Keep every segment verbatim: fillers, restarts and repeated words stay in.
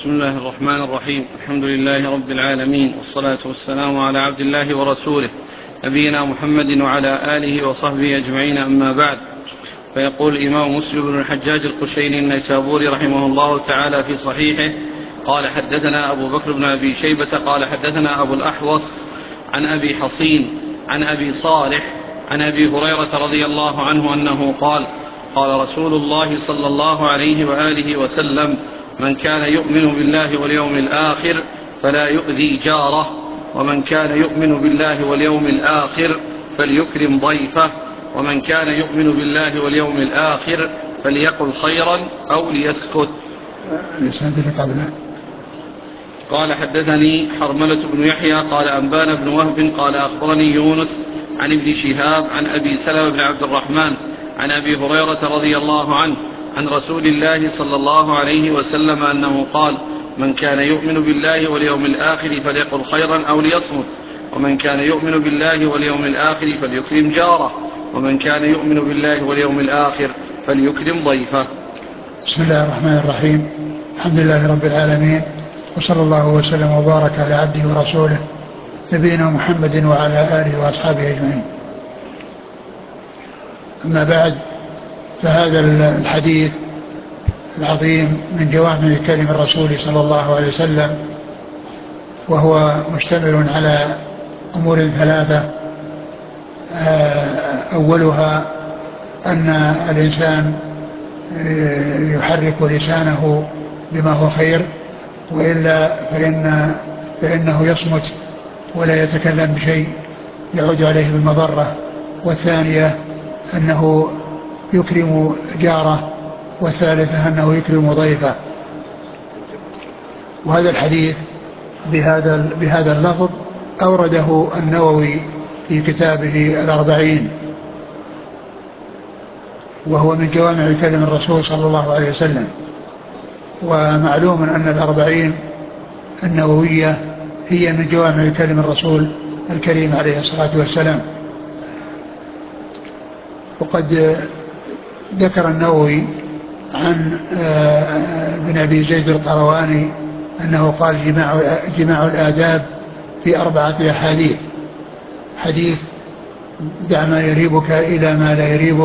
بسم الله الرحمن الرحيم. الحمد لله رب العالمين، والصلاة والسلام على عبد الله ورسوله نبينا محمد وعلى آله وصحبه أجمعين، أما بعد. فيقول الإمام مسلم بن الحجاج القشيري النيسابوري رحمه الله تعالى في صحيحه: قال حدثنا أبو بكر بن أبي شيبة قال حدثنا أبو الأحوص عن أبي حصين عن أبي صالح عن أبي هريرة رضي الله عنه أنه قال: قال رسول الله صلى الله عليه وآله وسلم: من كان يؤمن بالله واليوم الآخر فلا يؤذي جاره، ومن كان يؤمن بالله واليوم الآخر فليكرم ضيفه، ومن كان يؤمن بالله واليوم الآخر فليقل خيرا أو ليسكت. قال حدثني حرملة بن يحيى قال أنبانا بن وهب قال أخبرني يونس عن ابن شهاب عن أبي سلمة بن عبد الرحمن عن أبي هريرة رضي الله عنه عن رسول الله صلى الله عليه وسلم أنه قال: من كان يؤمن بالله واليوم الآخر فليقل خيرا أو ليصمت، ومن كان يؤمن بالله واليوم الآخر فليكرم جاره، ومن كان يؤمن بالله واليوم الآخر فليكرم ضيفه. بسم الله الرحمن الرحيم. الحمد لله رب العالمين، وصلى الله وسلم وبارك على عبده ورسوله نبينا محمد وعلى آله وأصحابه أجمعين. أما بعد، فهذا الحديث العظيم من جوامع كلم الرسول صلى الله عليه وسلم، وهو مشتمل على أمور ثلاثة. أولها أن الإنسان يحرك لسانه بما هو خير، وإلا فإن فإنه يصمت ولا يتكلم بشيء يعود عليه بالمضرة. والثانية أنه يكرم جاره، والثالثة أنه يكرم ضيفه. وهذا الحديث بهذا بهذا اللفظ أورده النووي في كتابه الأربعين، وهو من جوامع كلم الرسول صلى الله عليه وسلم. ومعلوم أن الأربعين النووية هي من جوامع كلم الرسول الكريم عليه الصلاة والسلام. وقد ذكر النووي عن ابن أبي زيد القرواني أنه قال: جماع, جماع الآداب في أربعة أحاديث: حديث دع ما يريبك إلى ما لا يريبك،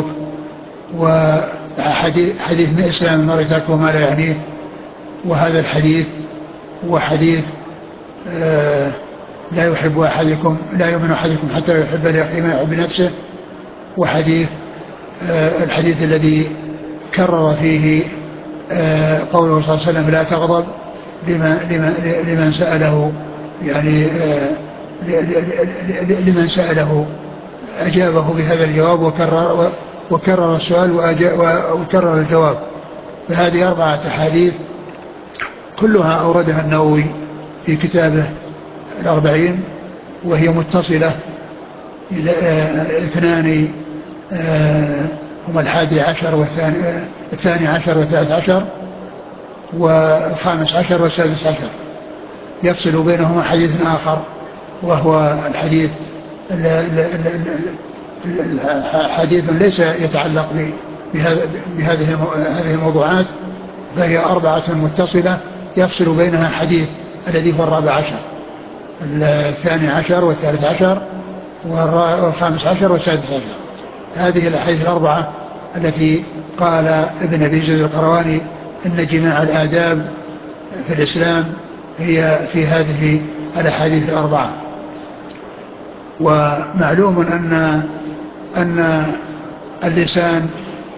وحديث حديث من إسلام المرء ترك ما لا يعنيه، وهذا الحديث وحديث آه لا يحب أحدكم لا يؤمن أحدكم حتى يحب لأخيه ما يحب نفسه، وحديث آه الحديث الذي كرر فيه آه قوله صلى الله عليه وسلم: لا تغضب، لمن, لمن, لمن سأله يعني آه لمن سأله أجابه بهذا الجواب، وكرر, وكرر السؤال وكرر الجواب. فهذه أربعة أحاديث كلها أوردها النووي في كتابه الأربعين، وهي متصلة. اثنان هما الحادي عشر والثاني الثاني عشر والثالث عشر والخامس عشر والسادس عشر، يفصل بينهما حديث آخر، وهو الحديث حديث ليس يتعلق بهذه الموضوعات، فهي أربعة متصلة يفصل بينها حديث الذي هو الرابع عشر، الثاني عشر والثالث عشر والخامس عشر والسادس عشر. هذه الأحاديث الأربعة التي قال ابن أبي زيد القرواني إن جماع الآداب في الإسلام هي في هذه الأحاديث الأربعة. ومعلوم أن أن اللسان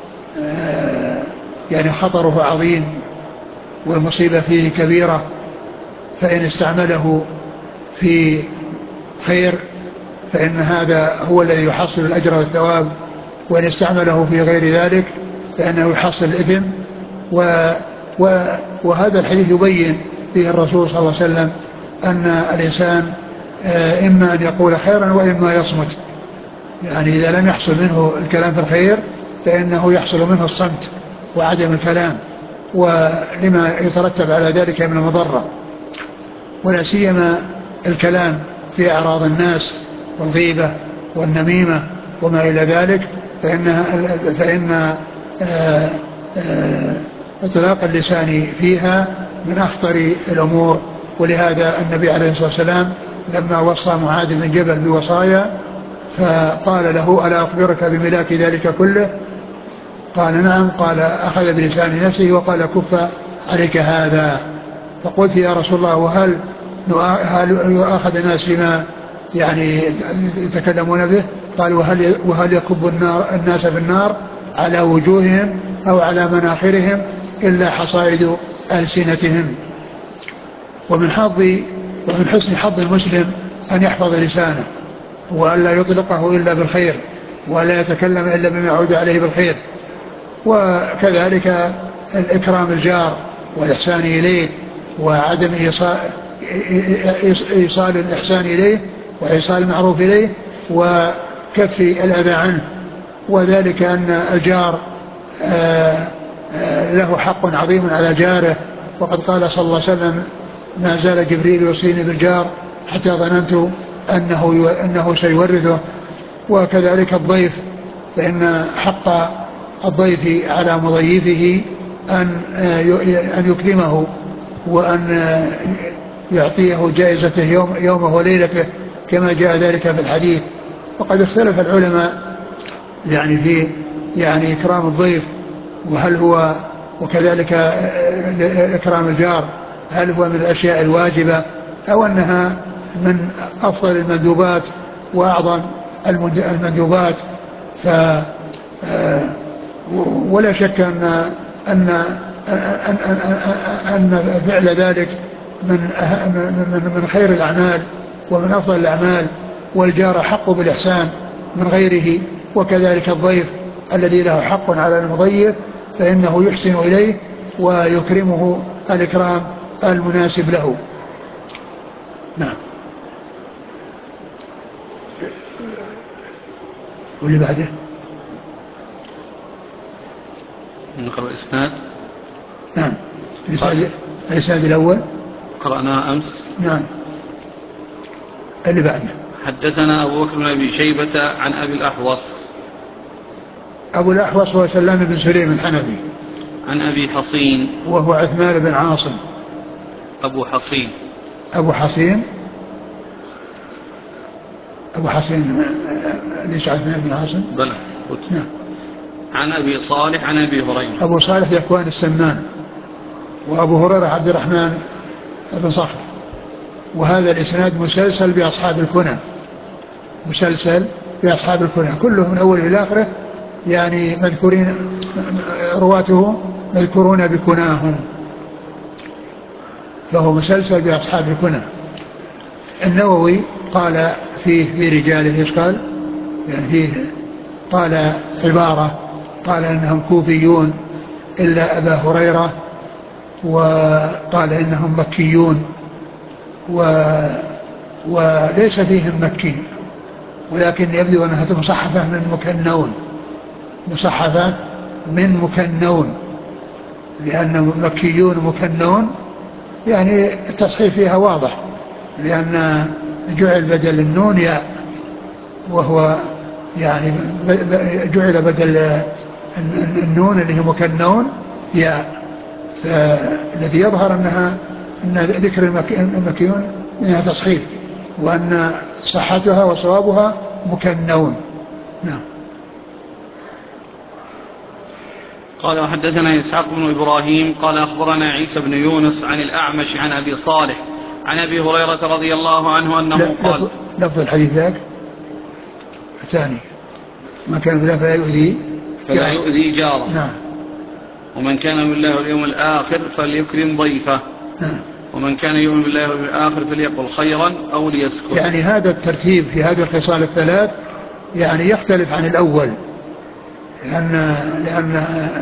يعني خطره عظيم والمصيبة فيه كبيرة، فإن استعمله في خير فإن هذا هو الذي يحصل الأجر والثواب، وإن استعمله في غير ذلك فإنه يحصل الإثم. و و وهذا الحديث يبين فيه الرسول صلى الله عليه وسلم أن الإنسان إما أن يقول خيرا وإما يصمت، يعني إذا لم يحصل منه الكلام في الخير فإنه يحصل منه الصمت وعدم الكلام، ولما يترتب على ذلك من المضرة، ولا سيما الكلام في أعراض الناس والغيبة والنميمة وما إلى ذلك، فإن فإن إطلاق اللسان فيها من أخطر الأمور. ولهذا النبي عليه الصلاة والسلام لما وصى معاذ بن جبل بوصايا فقال له ألا أخبرك بملاك ذلك كله؟ قال نعم. قال أخذ بلسان نفسه وقال كف عليك هذا. فقلت يا رسول الله وهل هل يؤاخذ الناس بما يعني يتكلمون به؟ قال وهل, وهل يكب النار الناس في النار على وجوههم أو على مناخرهم إلا حصائد ألسنتهم. ومن حظ ومن حسن حظ المسلم أن يحفظ لسانه وألا يطلقه إلا بالخير ولا يتكلم إلا بما يعود عليه بالخير. وكذلك الإكرام الجار والإحسان إليه وعدم إيصال الإحسان إليه وإيصال المعروف إليه وكف الأذى عنه. وذلك أن الجار له حق عظيم على جاره. وقد قال صلى الله عليه وسلم ما زال جبريل يوصيني بالجار حتى ظننت أنه, أنه سيورثه. وكذلك الضيف فإن حق الضيف على مضيفه أن أن يكرمه وأن يعطيه جائزته يوم يومه وليلته كما جاء ذلك في الحديث. وقد اختلف العلماء يعني في يعني إكرام الضيف وهل هو وكذلك إكرام الجار هل هو من الأشياء الواجبة أو أنها من أفضل المندوبات وأعظم المندوبات. ف ولا شك أن أن أن, أن فعل ذلك من من خير الأعمال ومن أفضل الأعمال. والجار حق بالإحسان من غيره. وكذلك الضيف الذي له حق على المضيف فإنه يحسن إليه ويكرمه الإكرام المناسب له. نعم. واللي بعده نقرأ الإسناد. نعم. الإسناد الأول قرأناه أمس. نعم. اللي بعده حدثنا أبو بكر بن أبي شيبة عن أبي الأحوص. أبو الأحوص هو سلام بن سليم الحنفي. عن أبي حصين وهو عثمان بن عاصم. أبو حصين أبو حصين أبو حصين ليس عثمان بن عاصم. بلى. نعم. عن أبي صالح عن أبي هريرة. أبو صالح ذكوان السمان. وأبو هريرة عبد الرحمن بن صخر. وهذا الإسناد مسلسل بأصحاب الكنى مسلسل بأصحاب الكنى كلهم من أوله إلى آخره يعني مذكورين رواته مذكورون بكناهم فهو مسلسل بأصحاب الكنى. النووي قال فيه في رجاله ايش قال؟ يعني فيه قال عبارة قال إنهم كوفيون إلا أبا هريرة وقال إنهم مكيون و وليس فيهم مكي ولكن يبدو أنها مصحفة من مكنون مصحفة من مكنون لأن مكيون ومكنون يعني التصحيف فيها واضح لأن جعل بدل النون ياء وهو يعني جعل بدل النون اللي هي مكنون ياء. فالذي يظهر أنها أن ذكر المكيون انها تصحيح وان صحتها وصوابها مكنون. نعم. قال وحدثنا إسحاق بن إبراهيم قال أخبرنا عيسى بن يونس عن الأعمش عن أبي صالح عن أبي هريرة رضي الله عنه أنه قال لفظ الحديث ذاك الثاني ما كان بالله فلا يؤذي فلا يؤذي جاره. نعم. ومن كان من الله اليوم الآخر فليكرم ضيفه. نعم. ومن كان يؤمن بالله واليوم الآخر فليقل خيرا أو ليسكت. يعني هذا الترتيب في هذه الخصال الثلاث يعني يختلف عن الأول لأن لأن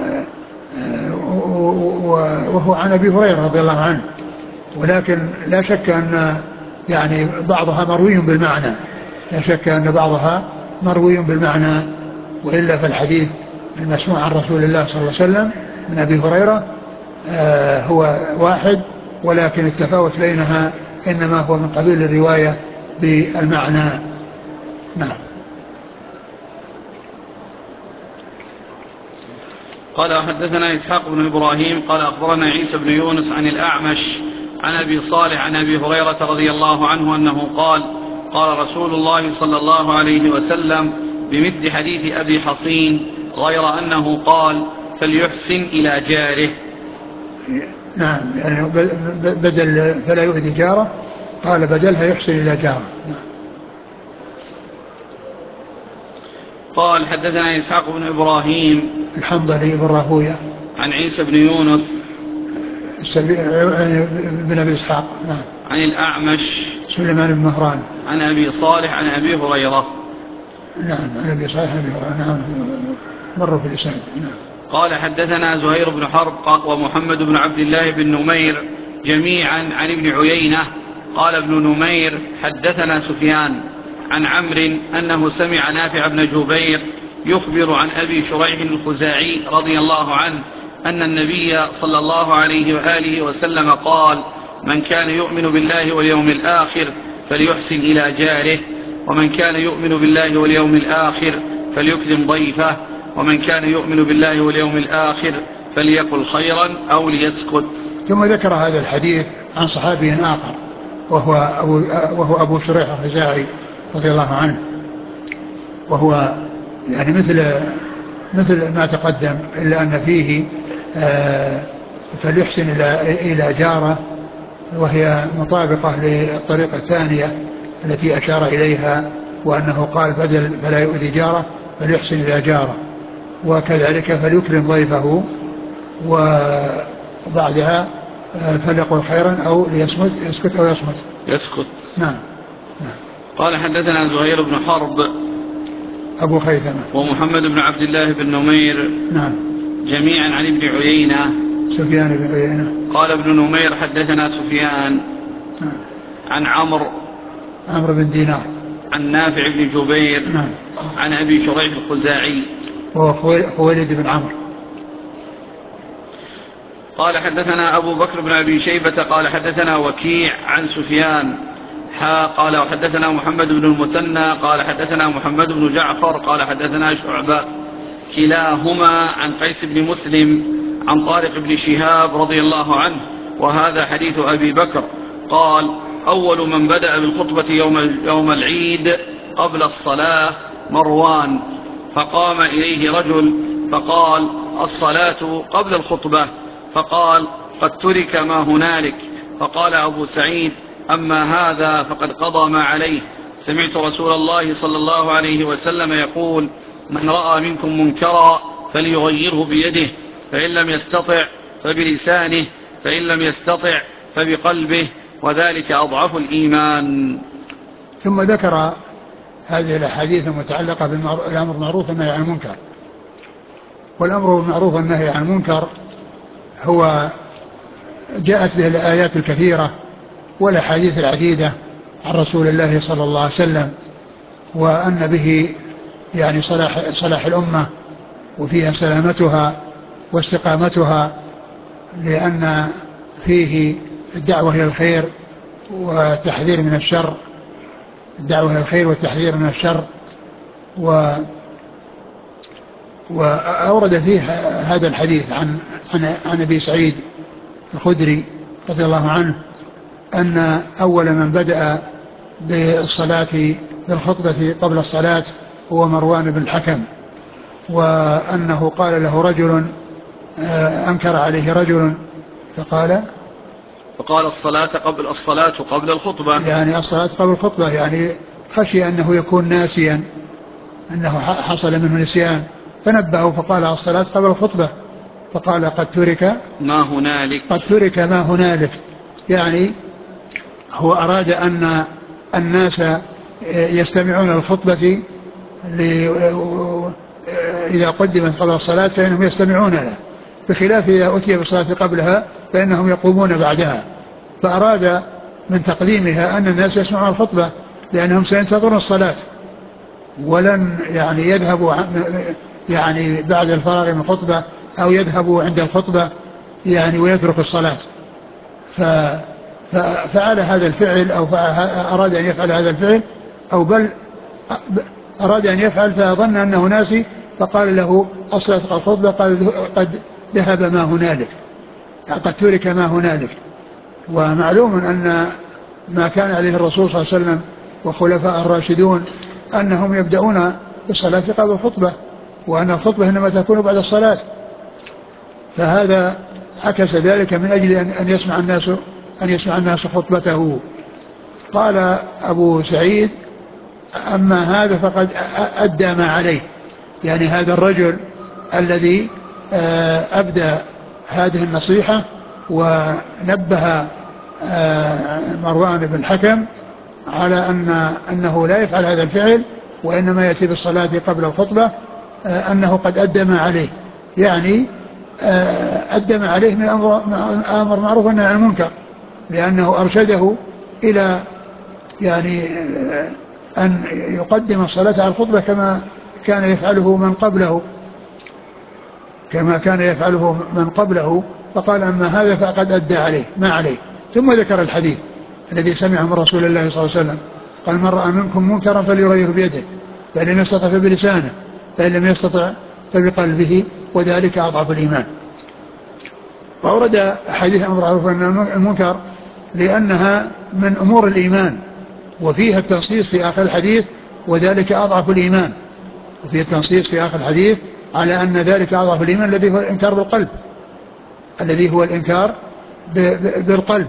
وهو عن أبي هريرة رضي الله عنه ولكن لا شك أن يعني بعضها مروي بالمعنى لا شك أن بعضها مروي بالمعنى وإلا فالحديث المسموع عن رسول الله صلى الله عليه وسلم من أبي هريرة آه هو واحد ولكن التفاوت بينها إنما هو من قبيل الرواية بالمعنى. نعم. قال حدثنا إسحاق بن إبراهيم قال أخبرنا عيسى بن يونس عن الأعمش عن أبي صالح عن أبي هريرة رضي الله عنه أنه قال قال رسول الله صلى الله عليه وسلم بمثل حديث أبي حصين غير أنه قال فليحسن إلى جاره. نعم، يعني بدل فلا يؤذي جاره قال بدلها يحسن إلى جاره. قال حدثنا إسحاق بن إبراهيم الحنظلي بن راهويه عن عيسى بن يونس بن أبي إسحاق. نعم. عن الأعمش سليمان بن مهران عن أبي صالح عن أبي هريرة. نعم، عن أبي صالح عن أبي هريرة. نعم، مروا في الإسناد. نعم. قال حدثنا زهير بن حرب ومحمد بن عبد الله بن نمير جميعا عن ابن عيينة قال ابن نمير حدثنا سفيان عن عمرو أنه سمع نافع بن جبير يخبر عن أبي شريح الخزاعي رضي الله عنه أن النبي صلى الله عليه وآله وسلم قال من كان يؤمن بالله واليوم الآخر فليحسن إلى جاره ومن كان يؤمن بالله واليوم الآخر فليكرم ضيفه ومن كان يؤمن بالله واليوم الآخر فليقل خيرا أو ليسكت. ثم ذكر هذا الحديث عن صحابي آخر وهو أبو, وهو أبو شريح الخزاعي رضي الله عنه، وهو يعني مثل مثل ما تقدم إلا أن فيه آه فليحسن إلى إلى جاره، وهي مطابقة للطريقة الثانية التي أشار إليها، وأنه قال بدل فلا يؤذي جاره فليحسن إلى جاره، وكذلك فليكرم ضيفه، وبعدها فليقل خيرا أو ليسكت يسكت أو يصمت يسكت. نعم. نعم. قال حدثنا زهير بن حرب أبو خيثمة ومحمد بن عبد الله بن نمير نعم جميعا عن ابن عيينة سفيان بن عيينة. قال ابن نمير حدثنا سفيان نعم. عن عمرو عمرو بن دينار عن نافع بن جبير نعم. عن أبي شريح الخزاعي وهو خويلد بن عمرو. قال حدثنا أبو بكر بن أبي شيبة قال حدثنا وكيع عن سفيان حا قال وحدثنا محمد بن المثنى قال حدثنا محمد بن جعفر قال حدثنا شعبة كلاهما عن قيس بن مسلم عن طارق بن شهاب رضي الله عنه وهذا حديث أبي بكر. قال أول من بدأ بالخطبة يوم, يوم العيد قبل الصلاة مروان، فقام إليه رجل فقال الصلاة قبل الخطبة، فقال قد ترك ما هنالك. فقال أبو سعيد أما هذا فقد قضى ما عليه، سمعت رسول الله صلى الله عليه وسلم يقول من رأى منكم منكرا فليغيره بيده، فإن لم يستطع فبلسانه، فإن لم يستطع فبقلبه، وذلك أضعف الإيمان. ثم ذكر هذه الأحاديث المتعلقة بالأمر بالمعروف والنهي عن المنكر. والأمر بالمعروف والنهي عن المنكر هو جاءت به الآيات الكثيرة والأحاديث العديدة عن رسول الله صلى الله عليه وسلم، وأن به يعني صلاح, صلاح الأمة وفيها سلامتها واستقامتها، لأن فيه الدعوة إلى الخير والتحذير من الشر الدعوة إلى الخير والتحذير من الشر. و وأورد فيه هذا الحديث عن عن عن أبي سعيد الخدري رضي الله عنه أن أول من بدأ بالصلاة بالخطبة قبل الصلاة هو مروان بن الحكم، وأنه قال له رجل أنكر عليه رجل فقال فقال الصلاة قبل الصلاة قبل الخطبة، يعني الصلاة قبل الخطبة، يعني خشي أنه يكون ناسيا، أنه حصل منه نسيان فنبهه فقال الصلاة قبل الخطبة، فقال قد ترك ما هنالك قد ترك ما هنالك، يعني هو أراد أن الناس يستمعون الخطبة إذا قدمت قبل الصلاة فإنهم يستمعون لها، بخلاف إذا أتي بالصلاة قبلها فإنهم يقومون بعدها. فأراد من تقديمها أن الناس يسمعون الخطبة لأنهم سينتظرون الصلاة ولن يعني يذهبوا يعني بعد الفراغ من الخطبة أو يذهبوا عند الخطبة يعني ويترك الصلاة. ففعل هذا الفعل أو أراد أن يفعل هذا الفعل أو بل أراد أن يفعل فظن أنه ناسي، فقال له الصلاة الخطبة قد, قد ذهب ما هنالك، قد ترك ما هنالك. ومعلوم أن ما كان عليه الرسول صلى الله عليه وسلم وخلفاء الراشدون أنهم يبدأون بالصلاة قبل الخطبة، وأن الخطبة إنما تكون بعد الصلاة، فهذا عكس ذلك من أجل أن يسمع الناس أن يسمع الناس خطبته. قال أبو سعيد: أما هذا فقد أدى ما عليه، يعني هذا الرجل الذي أبدى هذه النصيحة ونبه مروان بن الحكم على أن أنه لا يفعل هذا الفعل وإنما يأتي بالصلاة قبل الخطبة، أنه قد أدى ما عليه، يعني أدى ما عليه من أمر معروف والنهي عن المنكر، لأنه أرشده إلى يعني أن يقدم الصلاة على الخطبة كما كان يفعله من قبله كما كان يفعله من قبله فقال: أما هذا فقد أدى عليه ما عليه. ثم ذكر الحديث الذي سمعه من رسول الله صلى الله عليه وسلم قال: من رأى منكم منكرا فليغيره بيده، فإن لم يستطع فبلسانه، فإن لم يستطع فبقلبه، وذلك أضعف الإيمان. وأورد حديث أمر معروف والنهي عن المنكر لأنها من أمور الإيمان، وفيها التنصيص في آخر الحديث: وذلك أضعف الإيمان. وفيه التنصيص في آخر الحديث على أن ذلك أضعف الإيمان الذي هو الإنكار بالقلب الذي هو الإنكار بالقلب.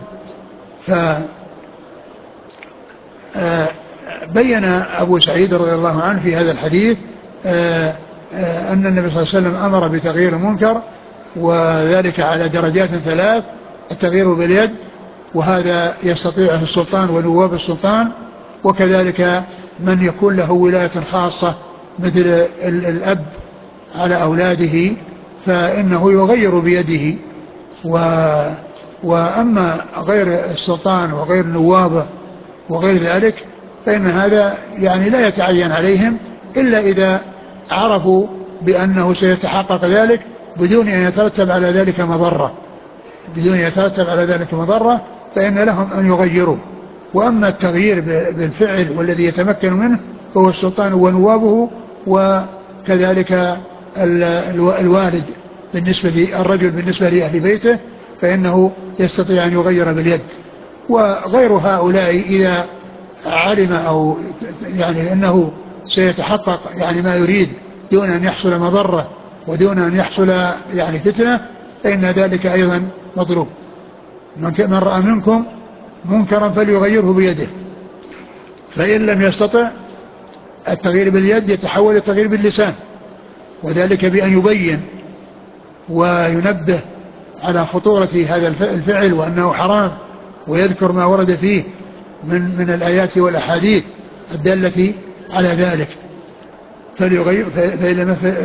فبين أبو سعيد رضي الله عنه في هذا الحديث أن النبي صلى الله عليه وسلم أمر بتغيير المنكر، وذلك على درجات ثلاث: التغيير باليد، وهذا يستطيعه السلطان ونواب السلطان، وكذلك من يكون له ولاية خاصة مثل الأب على أولاده فإنه يغير بيده. و وأما غير السلطان وغير نوابه وغير ذلك فإن هذا يعني لا يتعين عليهم إلا إذا عرفوا بأنه سيتحقق ذلك بدون أن يترتب على ذلك مضرة بدون أن يترتب على ذلك مضرة فإن لهم أن يغيروا. وأما التغيير بالفعل والذي يتمكن منه فهو السلطان ونوابه، وكذلك الوالد بالنسبة الرجل بالنسبة لأهل بيته فإنه يستطيع أن يغير باليد. وغير هؤلاء إذا علم أو يعني أنه سيتحقق يعني ما يريد دون أن يحصل مضرة ودون أن يحصل يعني فتنة فإن ذلك أيضا مطلوب. من رأى منكم منكرا فليغيره بيده، فإن لم يستطع التغيير باليد يتحول التغيير باللسان، وذلك بأن يبين وينبه على خطورة هذا الفعل وأنه حرام، ويذكر ما ورد فيه من من الآيات والأحاديث الدالة على ذلك. فليغير فإن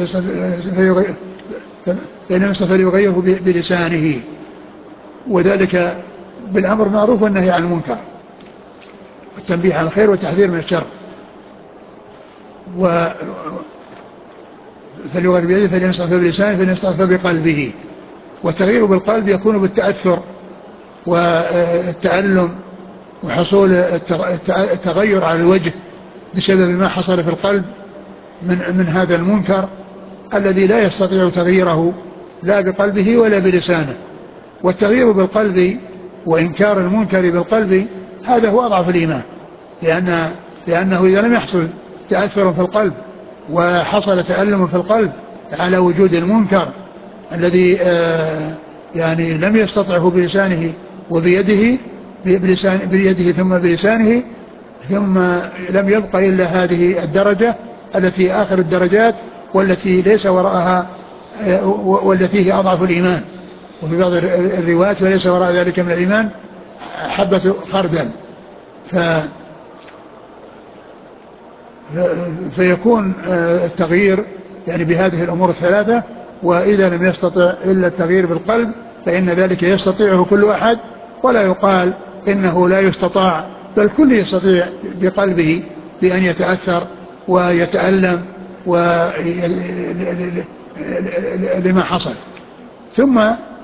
لم يستطع فليغيره بلسانه، وذلك بالأمر بالمعروف والنهي عن المنكر والتنبيه على الخير والتحذير من الشر. و فليغير بيده فإن لم يستطع فبلسانه فإن لم يستطع فبقلبه. والتغيير بالقلب يكون بالتأثر والتألم وحصول التغير على الوجه بسبب ما حصل في القلب من من هذا المنكر الذي لا يستطيع تغييره لا بقلبه ولا بلسانه. والتغيير بالقلب وإنكار المنكر بالقلب هذا هو أضعف الإيمان، لأن لأنه إذا لم يحصل تأثر في القلب وحصل تألم في القلب على وجود المنكر الذي آه يعني لم يستطعه بلسانه وبيده بلسان بيده ثم بلسانه، ثم لم يبق إلا هذه الدرجة التي آخر الدرجات والتي ليس وراءها آه والتي هي أضعف الإيمان. وفي بعض الروايات وليس وراء ذلك من الإيمان حبة خردل. ف فيكون التغيير يعني بهذه الأمور الثلاثة. وإذا لم يستطع إلا التغيير بالقلب فإن ذلك يستطيعه كل أحد، ولا يقال إنه لا يستطاع، بل كل يستطيع بقلبه بأن يتأثر ويتألم لما حصل. ثم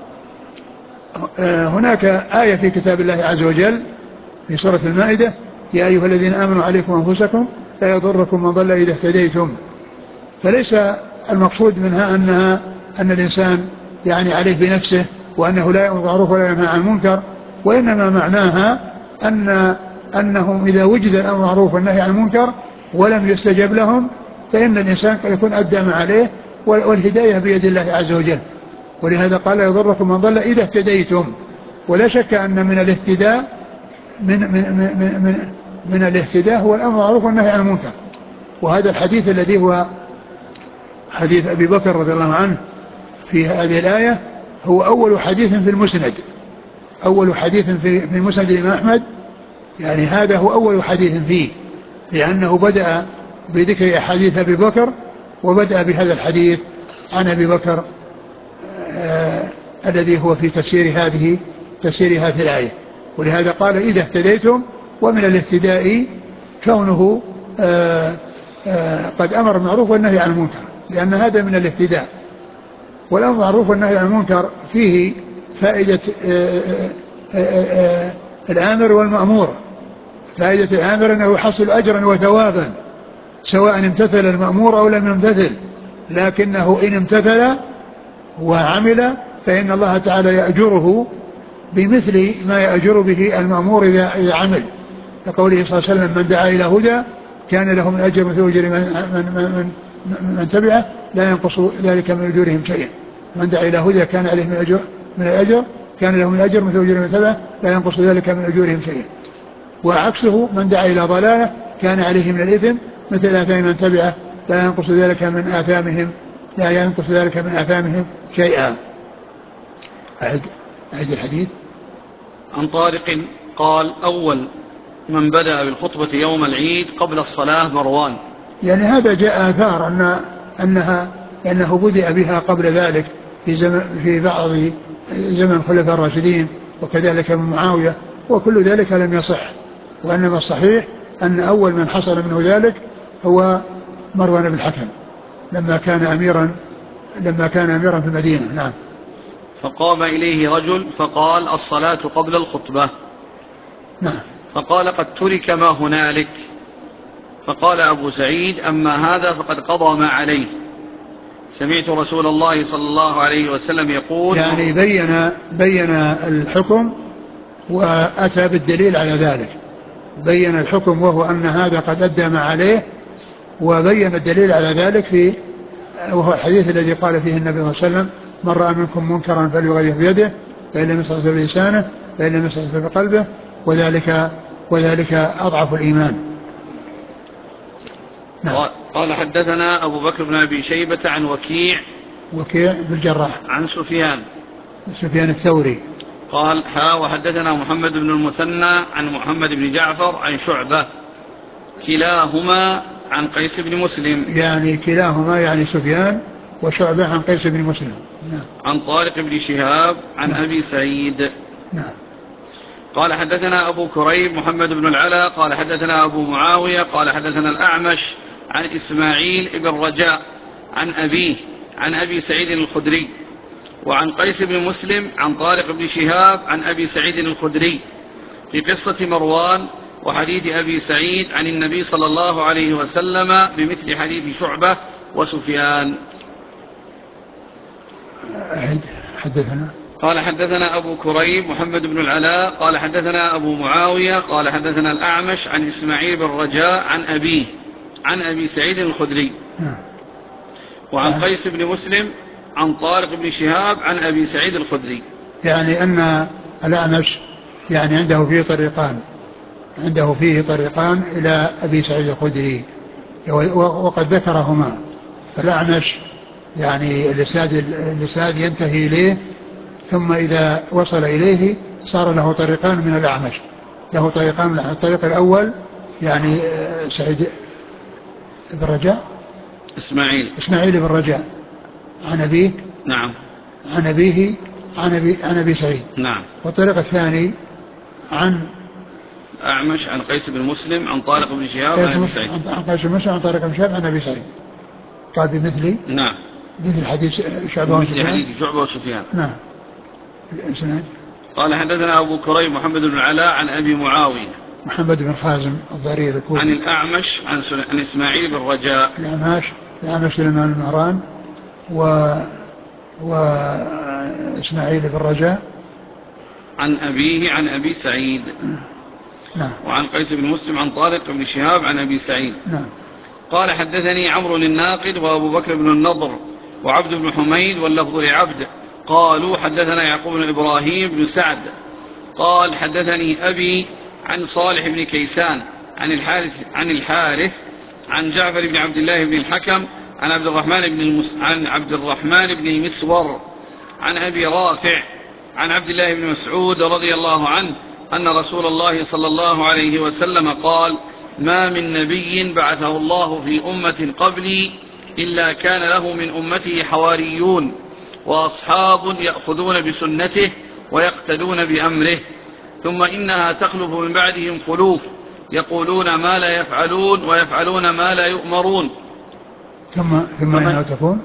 هناك آية في كتاب الله عز وجل في سورة المائدة: يا أيها الذين آمنوا عليكم أنفسكم لا يضركم من ضل إذا اهتديتم. فليس المقصود منها أنها أن الإنسان يعني عليه بنفسه، وأنه لا يأمر بالمعروف ولا ينهى عن المنكر، وإنما معناها أن أنهم إذا وجد الأمر بالمعروف والنهي عن المنكر ولم يستجب لهم فإن الإنسان قد يكون أدى ما عليه، والهداية بيد الله عز وجل. ولهذا قال لا يضركم من ضل إذا اهتديتم. ولا شك أن من الاهتداء من من من من, من الاهتداء هو الأمر بالمعروف والنهي عن المنكر. وهذا الحديث الذي هو حديث أبي بكر رضي الله عنه في هذه الآية هو أول حديث في المسند، أول حديث في في مسند الإمام أحمد، يعني هذا هو أول حديث فيه، لأنه بدأ بذكر أحاديث أبي بكر وبدأ بهذا الحديث عن أبي بكر آه الذي هو في تفسير هذه تفسير هذه الآية. ولهذا قال إذا اهتديتم، ومن الاهتداء كونه آه آه قد أمر بالمعروف والنهي عن المنكر، لأن هذا من الاهتداء. والأمر بالمعروف والنهي عن المنكر فيه فائدة آآ آآ آآ الآمر والمأمور. فائدة الآمر أنه يحصل أجرا وثوابا سواء امتثل المأمور أو لم يمتثل، لكنه إن امتثل وعمل فإن الله تعالى يأجره بمثل ما يأجر به المأمور إذا عمل، كقوله صلى الله عليه وسلم من دعا إلى هدى كان له من أجر مثل أجر من, من, من, من, من تبعه لا ينقص ذلك من أجورهم شيئا. من دعا إلى هدى كان عليه من أجر من الأجر كان له من أجر مثل أجر من تبعه لا ينقص ذلك من أجورهم شيئا. وعكسه من دعا إلى ضلالة كان عليه من الإثم مثل آثام من تبعه لا ينقص ذلك من آثامهم لا ينقص ذلك من آثامهم شيئا. أعد أعد الحديث. عن طارق قال أول من بدأ بالخطبة يوم العيد قبل الصلاة مروان. يعني هذا جاء آثار أن أنها أنه بدأ بها قبل ذلك في زمن في بعض زمن الخلفاء الراشدين وكذلك من معاوية، وكل ذلك لم يصح، وإنما الصحيح أن أول من حصل منه ذلك هو مروان بن الحكم لما كان أميرا لما كان أميرا في المدينة. نعم. فقام إليه رجل فقال الصلاة قبل الخطبة. نعم. فقال قد ترك ما هنالك. فقال أبو سعيد أما هذا فقد قضى ما عليه، سمعت رسول الله صلى الله عليه وسلم يقول. يعني بين بين الحكم وأتى بالدليل على ذلك، بين الحكم وهو أن هذا قد أدى ما عليه، وبين الدليل على ذلك في وهو الحديث الذي قال فيه النبي صلى الله عليه وسلم من رأى منكم منكرا فليغيره بيده فإن لم يستطع بلسانه فإن لم يستطع بقلبه وذلك وذلك أضعف الإيمان. نعم. قال حدثنا أبو بكر بن أبي شيبة عن وكيع وكيع بن الجراح عن سفيان سفيان الثوري قال ها وحدثنا محمد بن المثنى عن محمد بن جعفر عن شعبة كلاهما عن قيس بن مسلم. يعني كلاهما يعني سفيان وشعبة عن قيس بن مسلم. نعم. عن طارق بن شهاب عن نعم. أبي سعيد. نعم. قال حدثنا أبو كريب محمد بن العلا قال حدثنا أبو معاوية قال حدثنا الأعمش عن إسماعيل بن رجاء عن أبيه عن أبي سعيد الخدري وعن قيس بن مسلم عن طارق بن شهاب عن أبي سعيد الخدري في قصة مروان وحديث أبي سعيد عن النبي صلى الله عليه وسلم بمثل حديث شعبة وسفيان. حدثنا قال حدثنا أبو كريب محمد بن العلاء قال حدثنا أبو معاوية قال حدثنا الأعمش عن إسماعيل بن رجاء عن أبيه عن أبي سعيد الخدري وعن قيس بن مسلم عن طارق بن شهاب عن أبي سعيد الخدري. يعني أن الأعمش يعني عنده فيه طريقان عنده فيه طريقان إلى أبي سعيد الخدري وقد ذكرهما. فالأعمش يعني الإسناد الإسناد ينتهي إليه، ثم إذا وصل إليه صار له طريقان من الأعمش، له طريقان من الطريق الأول يعني سعيد بن رجاء إسماعيل إسماعيل بن رجاء عن أبيه نعم عن أبيه عن أبي عن أبي سعيد نعم. والطريق الثاني عن أعمش عن قيس بن مسلم عن طارق بن شهاب عن أبي سعيد عن قيس بن مسلم عن طارق بن شهاب عن أبي سعيد قال بمثل نعم مثل حديث شعبة مثل حديث شعبة وسفيان. نعم. الإسناد قال حدثنا أبو كريم محمد بن العلاء عن أبي معاوية محمد بن خازم الضرير عن الأعمش عن, عن إسماعيل بن رجاء الأعمش الأعمش سليمان بن مهران و وإسماعيل بن رجاء عن أبيه عن أبي سعيد. نعم. وعن قيس بن مسلم عن طارق بن شهاب عن أبي سعيد. نعم. قال حدثني عمرو الناقد وأبو بكر بن النضر وعبد بن حميد واللفظ لعبد قالوا حدثنا يعقوب بن إبراهيم بن سعد قال حدثني أبي عن صالح بن كيسان عن الحارث عن الحارث عن جعفر بن عبد الله بن الحكم عن عبد الرحمن بن المس عن عبد الرحمن بن المسور عن أبي رافع عن عبد الله بن مسعود رضي الله عنه أن رسول الله صلى الله عليه وسلم قال: ما من نبي بعثه الله في أمة قبلي إلا كان له من أمته حواريون وأصحاب يأخذون بسنته ويقتدون بأمره، ثم إنها تخلف من بعدهم خلوف يقولون ما لا يفعلون ويفعلون ما لا يؤمرون. ثم ثم إنها تكون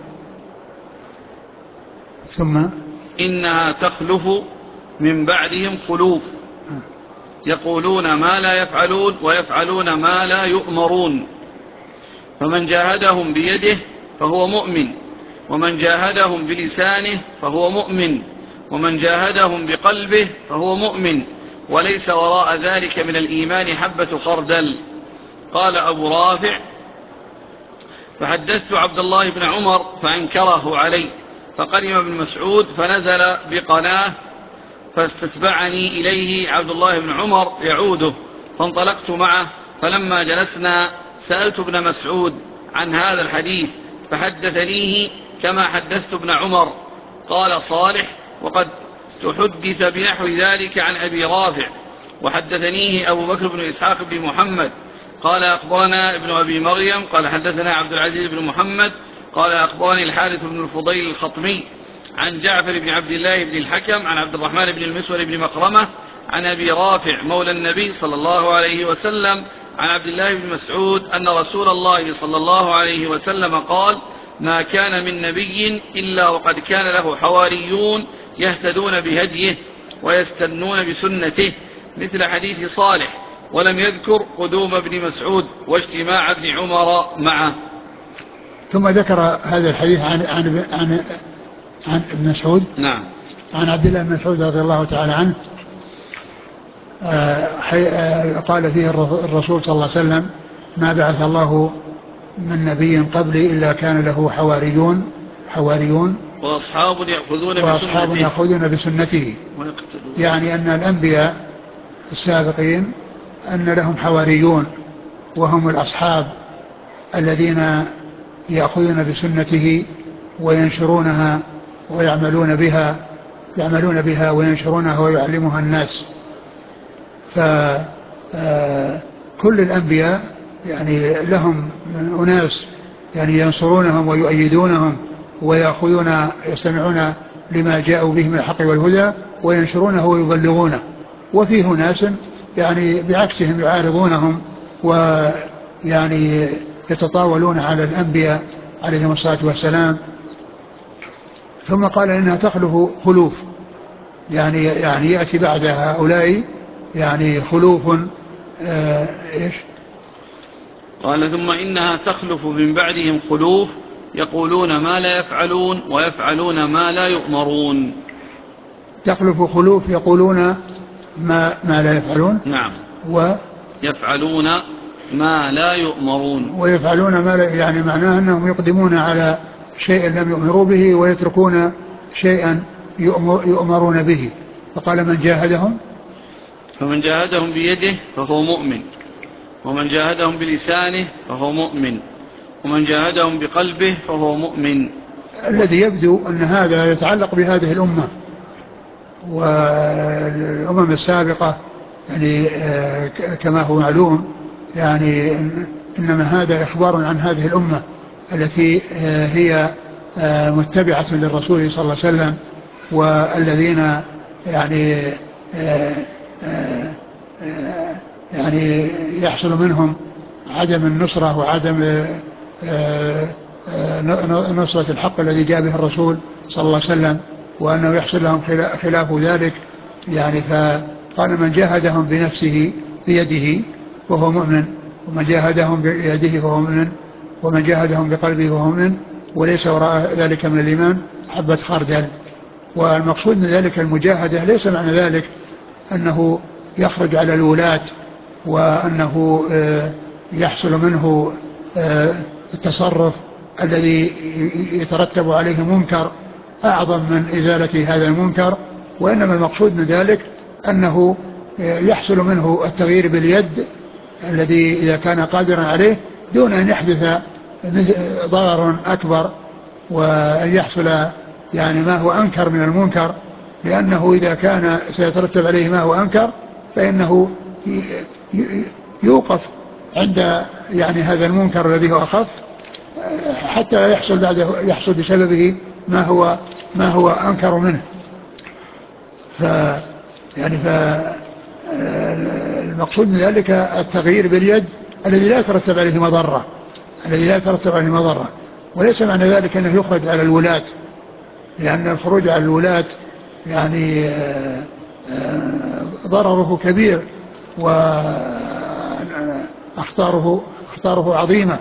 ثم إنها تخلف من بعدهم خلوف يقولون ما لا يفعلون ويفعلون ما لا يؤمرون، فمن جاهدهم بيده فهو مؤمن، ومن جاهدهم بلسانه فهو مؤمن، ومن جاهدهم بقلبه فهو مؤمن، وليس وراء ذلك من الإيمان حبة خردل. قال أبو رافع: فحدثت عبد الله بن عمر فأنكره علي، فقدم ابن مسعود فنزل بقناه فاستتبعني إليه عبد الله بن عمر يعوده، فانطلقت معه، فلما جلسنا سألت ابن مسعود عن هذا الحديث فحدثنيه كما حدثت ابن عمر. قال صالح: وقد تحدث بنحو ذلك عن أبي رافع، وحدثنيه أبو بكر بن إسحاق بن محمد قال أخبرنا ابن أبي مريم قال حدثنا عبد العزيز بن محمد قال أخبرني الحارث بن الفضيل الخطمي عن جعفر بن عبد الله بن الحكم عن عبد الرحمن بن المسور بن مخرمة عن أبي رافع مولى النبي صلى الله عليه وسلم عن عبد الله بن مسعود أن رسول الله صلى الله عليه وسلم قال: ما كان من نبي إلا وقد كان له حواريون يهتدون بهديه ويستنون بسنته، مثل حديث صالح، ولم يذكر قدوم ابن مسعود واجتماع ابن عمر معه. ثم ذكر هذا الحديث عن عن عن, عن ابن مسعود. نعم. عن عبد الله بن مسعود رضي الله تعالى عنه آه قال فيه الرسول صلى الله عليه وسلم: ما بعث الله من نبي قبلي إلا كان له حواريون حواريون وأصحاب يأخذون وأصحاب بسنته, يأخذون بسنته. يعني أن الأنبياء السابقين أن لهم حواريون وهم الأصحاب الذين يأخذون بسنته وينشرونها ويعملون بها يعملون بها وينشرونها ويعلمها الناس. فكل الأنبياء يعني لهم أناس يعني ينصرونهم ويؤيدونهم ويأخذون يستمعون لما جاءوا به من الحق والهدى وينشرونه ويبلغونه، وفيه ناس يعني بعكسهم يعارضونهم ويعني يتطاولون على الأنبياء عليهم الصلاة والسلام. ثم قال إنها تخلف خلوف، يعني يعني يأتي بعد هؤلاء يعني خلوف. آه إيش؟ قال: ثم إنها تخلف من بعدهم خلوف يقولون ما لا يفعلون ويفعلون ما لا يؤمرون. تخلف خلوف يقولون ما ما لا يفعلون. نعم. ويفعلون ما لا يؤمرون. ويفعلون ما لا، يعني معناه أنهم يقدمون على شيء لم يؤمروا به ويتركون شيئا يؤمر يؤمرون به. فقال: من جاهدهم فمن جاهدهم بيده فهو مؤمن، ومن جاهدهم بلسانه فهو مؤمن، ومن جاهدهم بقلبه فهو مؤمن. الذي يبدو أن هذا يتعلق بهذه الأمة والأمم السابقة، يعني كما هو معلوم، يعني إنما هذا إخبار عن هذه الأمة التي هي متبعة للرسول صلى الله عليه وسلم، والذين يعني يعني يحصل منهم عدم النصرة وعدم نصرة الحق الذي جاء به الرسول صلى الله عليه وسلم، وأنه يحصل لهم خلاف ذلك. يعني فقال: من جاهدهم بنفسه بيده فهو مؤمن، ومن جاهدهم بيده فهو مؤمن، ومن جاهدهم بقلبه فهو مؤمن، وليس وراء ذلك من الإيمان حبة خردل. والمقصود من ذلك المجاهدة، ليس معنى ذلك أنه يخرج على الولاة وأنه يحصل منه التصرف الذي يترتب عليه منكر أعظم من إزالة هذا المنكر، وإنما المقصود من ذلك أنه يحصل منه التغيير باليد الذي إذا كان قادرا عليه دون أن يحدث ضرر أكبر وأن يحصل يعني ما هو أنكر من المنكر، لأنه إذا كان سيترتب عليه ما هو أنكر فإنه يوقف عند يعني هذا المنكر الذي هو أخف حتى لا يحصل بعده يحصل بسببه ما هو ما هو أنكر منه. ف يعني فالمقصود من ذلك التغيير باليد الذي لا يترتب عليه مضرة الذي لا يترتب عليه مضرة وليس معنى ذلك أنه يخرج على الولاة، لأن الخروج على الولاة يعني ضرره كبير وأخطاره أخطاره عظيمة،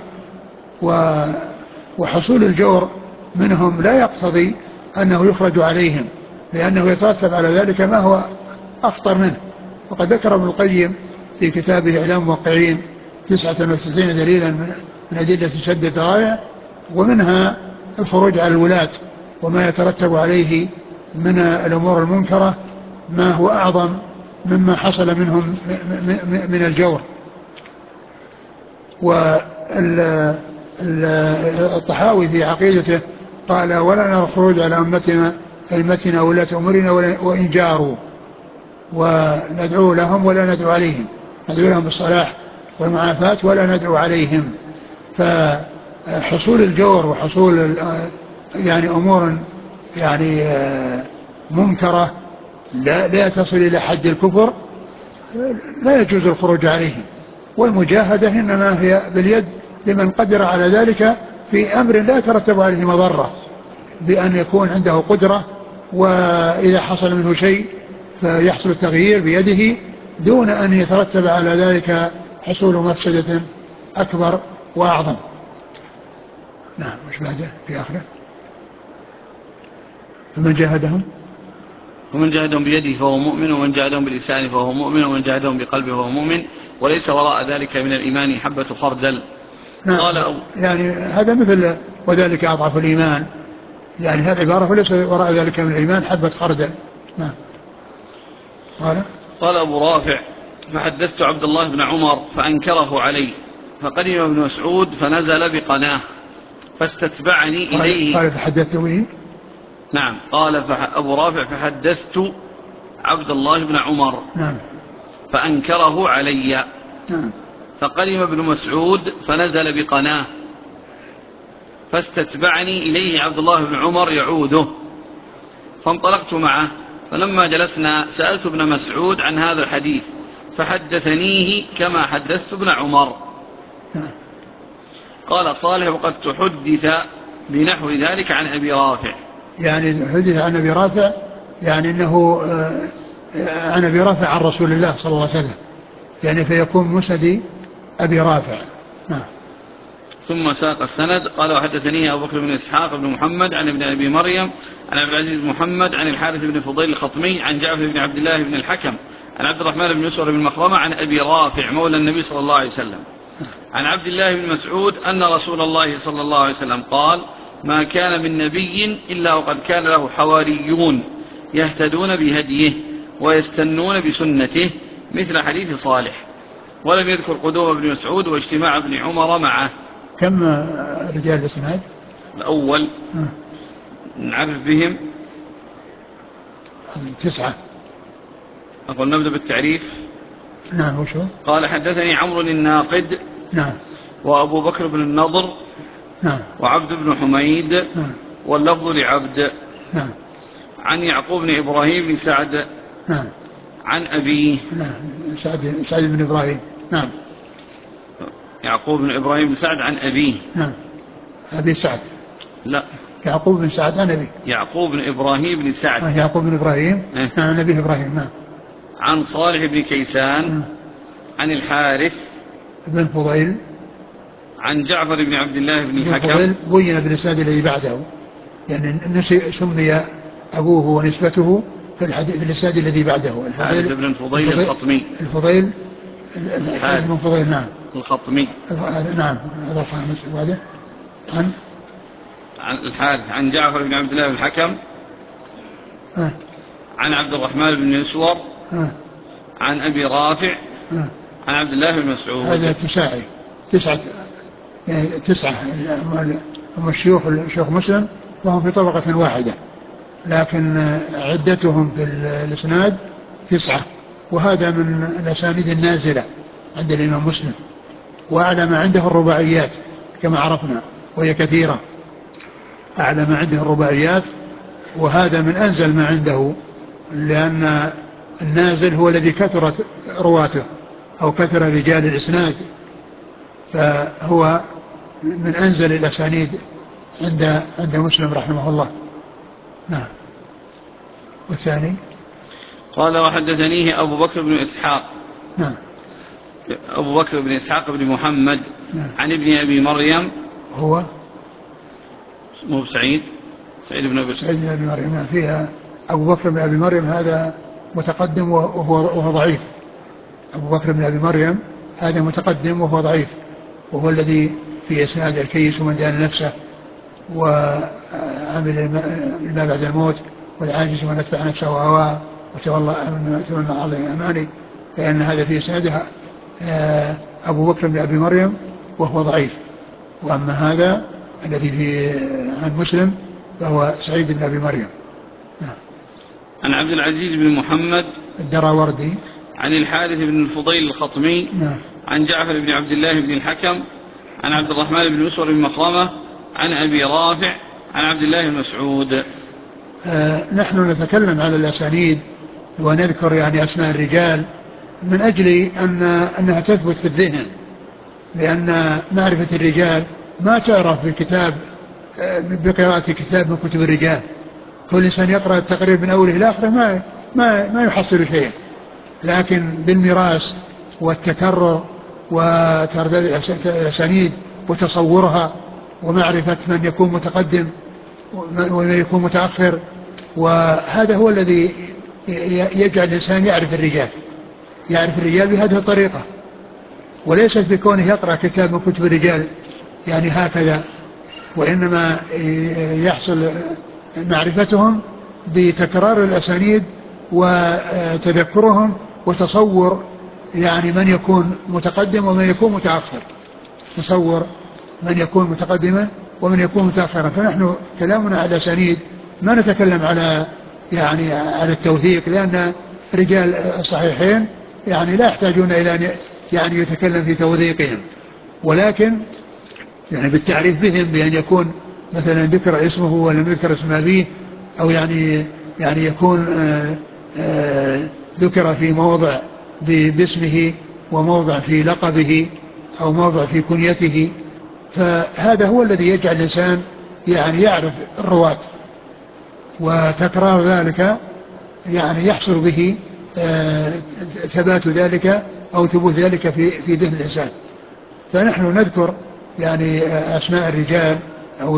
وحصول الجور منهم لا يقتضي أنه يخرج عليهم، لأنه يترتب على ذلك ما هو أخطر منه. وقد ذكر ابن القيم في كتابه إعلام الموقعين تسعة وتسعين دليلا من أدلة سد الذرائع، ومنها الخروج على الولاة وما يترتب عليه من الأمور المنكرة ما هو أعظم مما حصل منهم من الجور. والطحاوي في عقيدته قال: ولا نرى الخروج على أمتنا أئمتنا ولاة أمورنا وإن جاروا، وندعو لهم ولا ندعو عليهم، ندعو لهم بالصلاح والمعافاة ولا ندعو عليهم. فحصول الجور وحصول يعني أمور يعني منكرة لا, لا تصل إلى حد الكفر لا يجوز الخروج عليهم. والمجاهدة إنما هي باليد لمن قدر على ذلك في أمر لا يترتب عليه مضرة، بأن يكون عنده قدرة وإذا حصل منه شيء فيحصل التغيير بيده دون أن يترتب على ذلك حصول مفسدة أكبر وأعظم. نعم. مش بعده في آخره؟ فمن جاهدهم ومن جاهدهم بيده فهو مؤمن، ومن جاهدهم بلسانه فهو مؤمن، ومن جاهدهم بقلبه فهو مؤمن، وليس وراء ذلك من الإيمان حبة خردل. نعم. قال أو يعني هذا مثل وذلك أضعف الإيمان، يعني هذه العبارة وليس وراء ذلك من الإيمان حبة خردل. نعم. قال قال أبو رافع: فحدثت عبد الله بن عمر فأنكره علي، فقدم ابن مسعود فنزل بقناه فاستتبعني قال إليه. قال فحدثت به. نعم. قال أبو رافع: فحدثت عبد الله بن عمر نعم. فأنكره علي. نعم. فقدم ابن مسعود فنزل بقناه فاستتبعني إليه عبد الله بن عمر يعوده، فانطلقت معه، فلما جلسنا سألت ابن مسعود عن هذا الحديث فحدثنيه كما حدثت ابن عمر. قال صالح: وقد تحدث بنحو ذلك عن أبي رافع. يعني حدث عن أبي رافع يعني أنه عن أبي رافع عن رسول الله صلى الله عليه وسلم، يعني فيكون مسند أبي رافع. نعم. ثم ساق السند. قال: وحدثني أبو بكر بن إسحاق بن محمد عن ابن أبي مريم عن عبد العزيز بن محمد عن الحارث بن فضيل الخطمي عن جعفر بن عبد الله بن الحكم عن عبد الرحمن بن يسر بن مخرمة عن أبي رافع مولى النبي صلى الله عليه وسلم عن عبد الله بن مسعود أن رسول الله صلى الله عليه وسلم قال: ما كان من نبي إلا وقد كان له حواريون يهتدون بهديه ويستنون بسنته، مثل حديث صالح. ولم يذكر قدوم ابن مسعود واجتماع ابن عمر معه. كم رجال الإسناد؟ الأول نعرف بهم تسعة. أقول نبدأ بالتعريف. نعم. وشو؟ قال: حدثني عمرو الناقد. نعم. وأبو بكر بن النضر. نعم. وعبد بن حميد. نعم. واللفظ لعبد. نعم. عن يعقوب بن إبراهيم بن سعد. نعم. عن أبيه. نعم. سعد سعد بن إبراهيم. نعم. يعقوب بن إبراهيم بن سعد عن أبيه. نعم. أبي سعد. لا، يعقوب بن سعد عن أبيه. يعقوب بن إبراهيم بن سعد. آه يعقوب بن إبراهيم. إيه؟ نعم. نبيه إبراهيم. نعم. عن صالح بن كيسان. نعم. عن الحارث بن فضيل. عن جعفر بن عبد الله بن الحكم بين بالإسناد الذي بعده، يعني سمي أبوه ونسبته في الحديث في الإسناد الذي بعده. الحارث بن الفضيل الخطمي. الفضيل الحارث بن الفضيل نعم الخطمي نعم هذا خامس. وهذا عن عن الحارث عن جعفر بن عبد الله بن الحكم آه. عن عبد الرحمن بن مسور آه. عن أبي رافع آه. عن عبد الله بن مسعود. هذا تساعي تسعة يعني تسعة هم الشيوخ الشيخ مسلم وهم في طبقة واحدة، لكن عدتهم في الإسناد تسعة، وهذا من الأسانيد النازلة عند الإمام مسلم. وأعلى ما عنده الرباعيات كما عرفنا وهي كثيرة، أعلى ما عنده الرباعيات، وهذا من أنزل ما عنده، لأن النازل هو الذي كثرت رواته أو كثر رجال الإسناد، فهو من أنزل الأسانيد عند عند مسلم رحمه الله. نعم. والثاني قال وحدثنيه أبو بكر بن إسحاق. نعم. أبو بكر بن إسحاق بن محمد. نعم. عن ابن أبي مريم هو اسمه سعيد سعيد بن أبي سعيد بن أبي مريم. فيها أبو بكر بن أبي مريم هذا متقدم وهو, وهو ضعيف. أبو بكر بن أبي مريم هذا متقدم وهو ضعيف، وهو الذي في إسناد الكيس ومن دان نفسه وعمل ما بعد الموت والعاجز من أتبع نفسه وهواه وتولى على الأماني، لأن هذا في إسنادها أبو بكر بن أبي مريم وهو ضعيف. وأما هذا الذي في عن مسلم فهو سعيد بن أبي مريم. نعم. عن عبد العزيز بن محمد الدراوردي عن الحارث بن الفضيل الخطمي. نعم. عن جعفر بن عبد الله بن الحكم عن عبد الرحمن بن مسور بن مخرمة عن أبي رافع عن عبد الله بن مسعود. آه نحن نتكلم على الأسانيد ونذكر يعني أسماء الرجال من أجل أن أنها تثبت في الذهن، لأن معرفة الرجال ما تعرف بكتاب بقراءة كتاب من كتب الرجال. كل إنسان يقرأ التقرير من أوله إلى آخره ما ما ما يحصل شيئا، لكن بالمراس والتكرر وترداد الأسانيد وتصورها ومعرفة من يكون متقدم ومن يكون متأخر، وهذا هو الذي يجعل الإنسان يعرف الرجال يعرف الرجال بهذه الطريقة، وليست بكونه يقرأ كتاب من كتب الرجال يعني هكذا، وإنما يحصل معرفتهم بتكرار الأسانيد وتذكرهم وتصور يعني من يكون متقدم ومن يكون متأخر، تصور من يكون متقدما ومن يكون متأخرا. فنحن كلامنا على الأسانيد ما نتكلم على يعني على التوثيق، لأن رجال الصحيحين يعني لا يحتاجون إلى أن يعني يتكلم في توثيقهم، ولكن يعني بالتعريف بهم بأن يكون مثلا ذكر اسمه ولم يذكر اسم أبيه، أو يعني يعني يكون آآ آآ ذكر في موضع باسمه وموضع في لقبه أو موضع في كنيته، فهذا هو الذي يجعل الإنسان يعني يعرف الرواة، وتكرار ذلك يعني يحصل به ثبات ذلك أو ثبوت ذلك في في ذهن الإنسان. فنحن نذكر يعني أسماء الرجال أو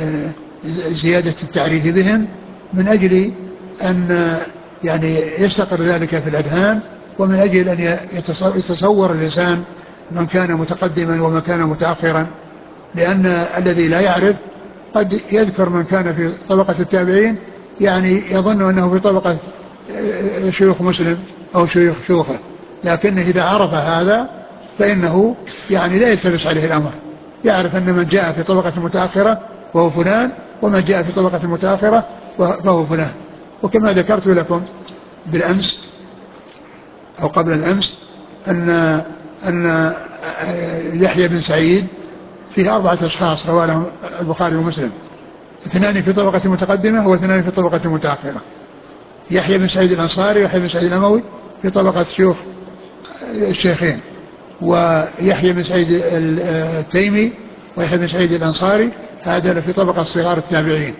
زيادة التعريف بهم من أجل أن يعني يستقر ذلك في الأذهان، ومن أجل أن يتصور الإنسان من كان متقدما ومن كان متأخرا، لأن الذي لا يعرف قد يذكر من كان في طبقة التابعين يعني يظن أنه في طبقة شيوخ مسلم أو شيوخ شيوخه، لكنه إذا عرف هذا فإنه يعني لا يلتبس عليه الأمر، يعرف أن من جاء في طبقة متأخرة وهو فلان، ومن جاء في طبقة متأخرة فهو فلان. وكما ذكرت لكم بالأمس أو قبل الأمس أن أن يحيى بن سعيد فيه أربعة أشخاص رواه لهم البخاري ومسلم، اثنان في طبقة متقدمة واثنان في طبقة متأخرة. يحيى بن سعيد الأنصاري ويحيى بن سعيد الأموي في طبقة شيوخ الشيخين، ويحيى بن سعيد التيمي ويحيى بن سعيد الأنصاري هذا في طبقة صغار التابعين.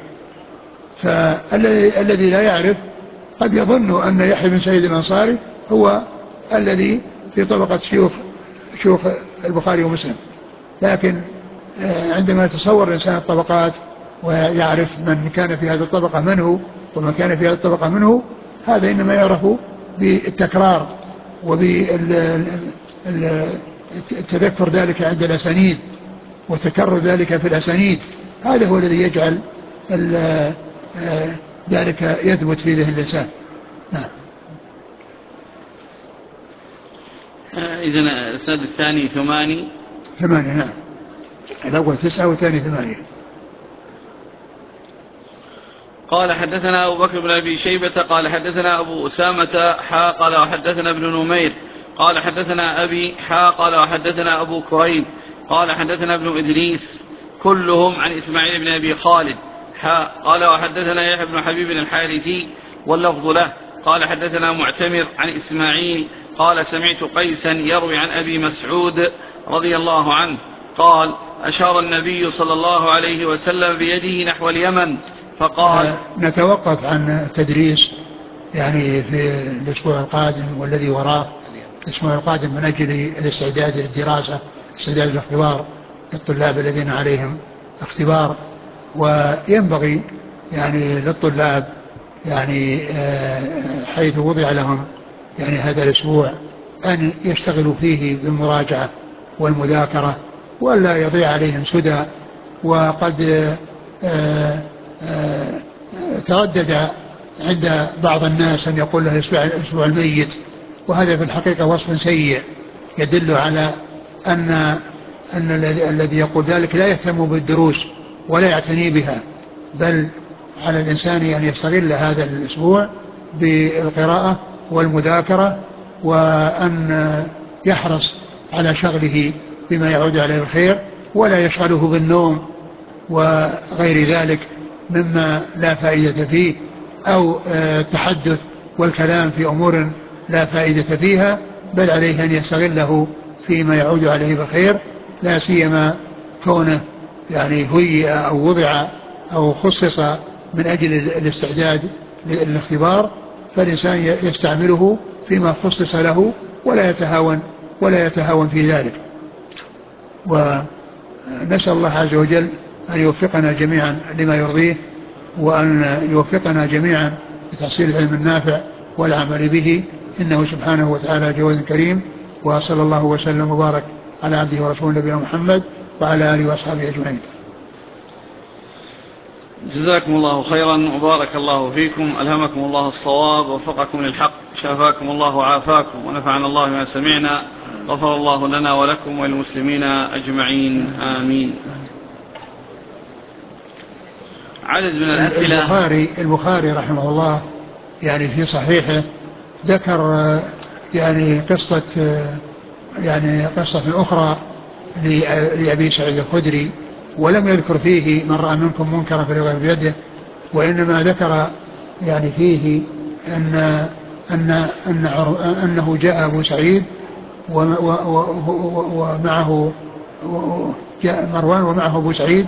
فالذي لا يعرف قد يظن أن يحيى بن سعيد الأنصاري هو الذي في طبقة شيوخ شيوخ البخاري ومسلم، لكن عندما يتصور الإنسان الطبقات ويعرف من كان في هذه الطبقة من هو ومن كان في هذه الطبقة من هو، هذا إنما يعرف بالتكرار وبالتذكر ذلك عند الأسانيد وتكرر ذلك في الأسانيد. هذا هو الذي يجعل ذلك يثبت في ذهن الإنسان. نعم. إذن الإسناد الثاني ثماني ثمانية. نعم. الأول تسعة والثاني ثمانية. قال حدثنا أبو بكر بن أبي شيبة قال حدثنا أبو أسامة حا قال وحدثنا ابن نمير قال حدثنا أبي حا قال وحدثنا أبو كريب قال حدثنا ابن إدريس كلهم عن إسماعيل بن أبي خالد حا قال وحدثنا يحيى بن حبيب الحارثي واللفظ له قال حدثنا معتمر عن إسماعيل قال سمعت قيسا يروي عن أبي مسعود رضي الله عنه قال أشار النبي صلى الله عليه وسلم بيده نحو اليمن فقال. نتوقف عن التدريس يعني في الأسبوع القادم والذي وراه الأسبوع القادم من أجل الاستعداد للدراسة، استعداد الاختبار للطلاب الذين عليهم اختبار. وينبغي يعني للطلاب يعني حيث وضع لهم يعني هذا الأسبوع أن يشتغلوا فيه بالمراجعة والمذاكرة ولا يضيع عليهم سدى. وقد تردد عند بعض الناس أن يقول له الأسبوع الميت، وهذا في الحقيقة وصف سيء يدل على أن أن الذي يقول ذلك لا يهتم بالدروس ولا يعتني بها، بل على الإنسان أن يستغل هذا الأسبوع بالقراءة والمذاكرة وأن يحرص على شغله بما يعود عليه الخير ولا يشغله بالنوم وغير ذلك مما لا فائدة فيه أو التحدث والكلام في أمور لا فائدة فيها، بل عليه أن يستغله فيما يعود عليه بالخير، لا سيما كونه يعني هيئ أو وضع أو خصص من أجل الاستعداد للاختبار، فالإنسان يستعمله فيما خصص له ولا يتهاون ولا يتهاون في ذلك. ونسأل الله عز وجل أن يوفقنا جميعا لما يرضيه، وأن يوفقنا جميعا لتحصيل العلم النافع والعمل به، إنه سبحانه وتعالى جواد كريم. وصلى الله وسلم وبارك على عبده ورسوله نبينا محمد وعلى آله وأصحابه أجمعين. جزاكم الله خيرا وبارك الله فيكم، ألهمكم الله الصواب ووفقكم للحق، شافاكم الله وعافاكم ونفعنا الله ما سمعنا، غفر الله لنا ولكم وللمسلمين أجمعين، آمين. عدد من الأسئلة. البخاري, البخاري رحمه الله يعني في صحيحه ذكر يعني قصة يعني قصة أخرى لأبي سعيد الخدري، ولم يذكر فيه من رأى منكم منكرا فليغيره بيده، وإنما ذكر يعني فيه أن أن أن أنه جاء أبو سعيد ومعه جاء مروان ومعه أبو سعيد،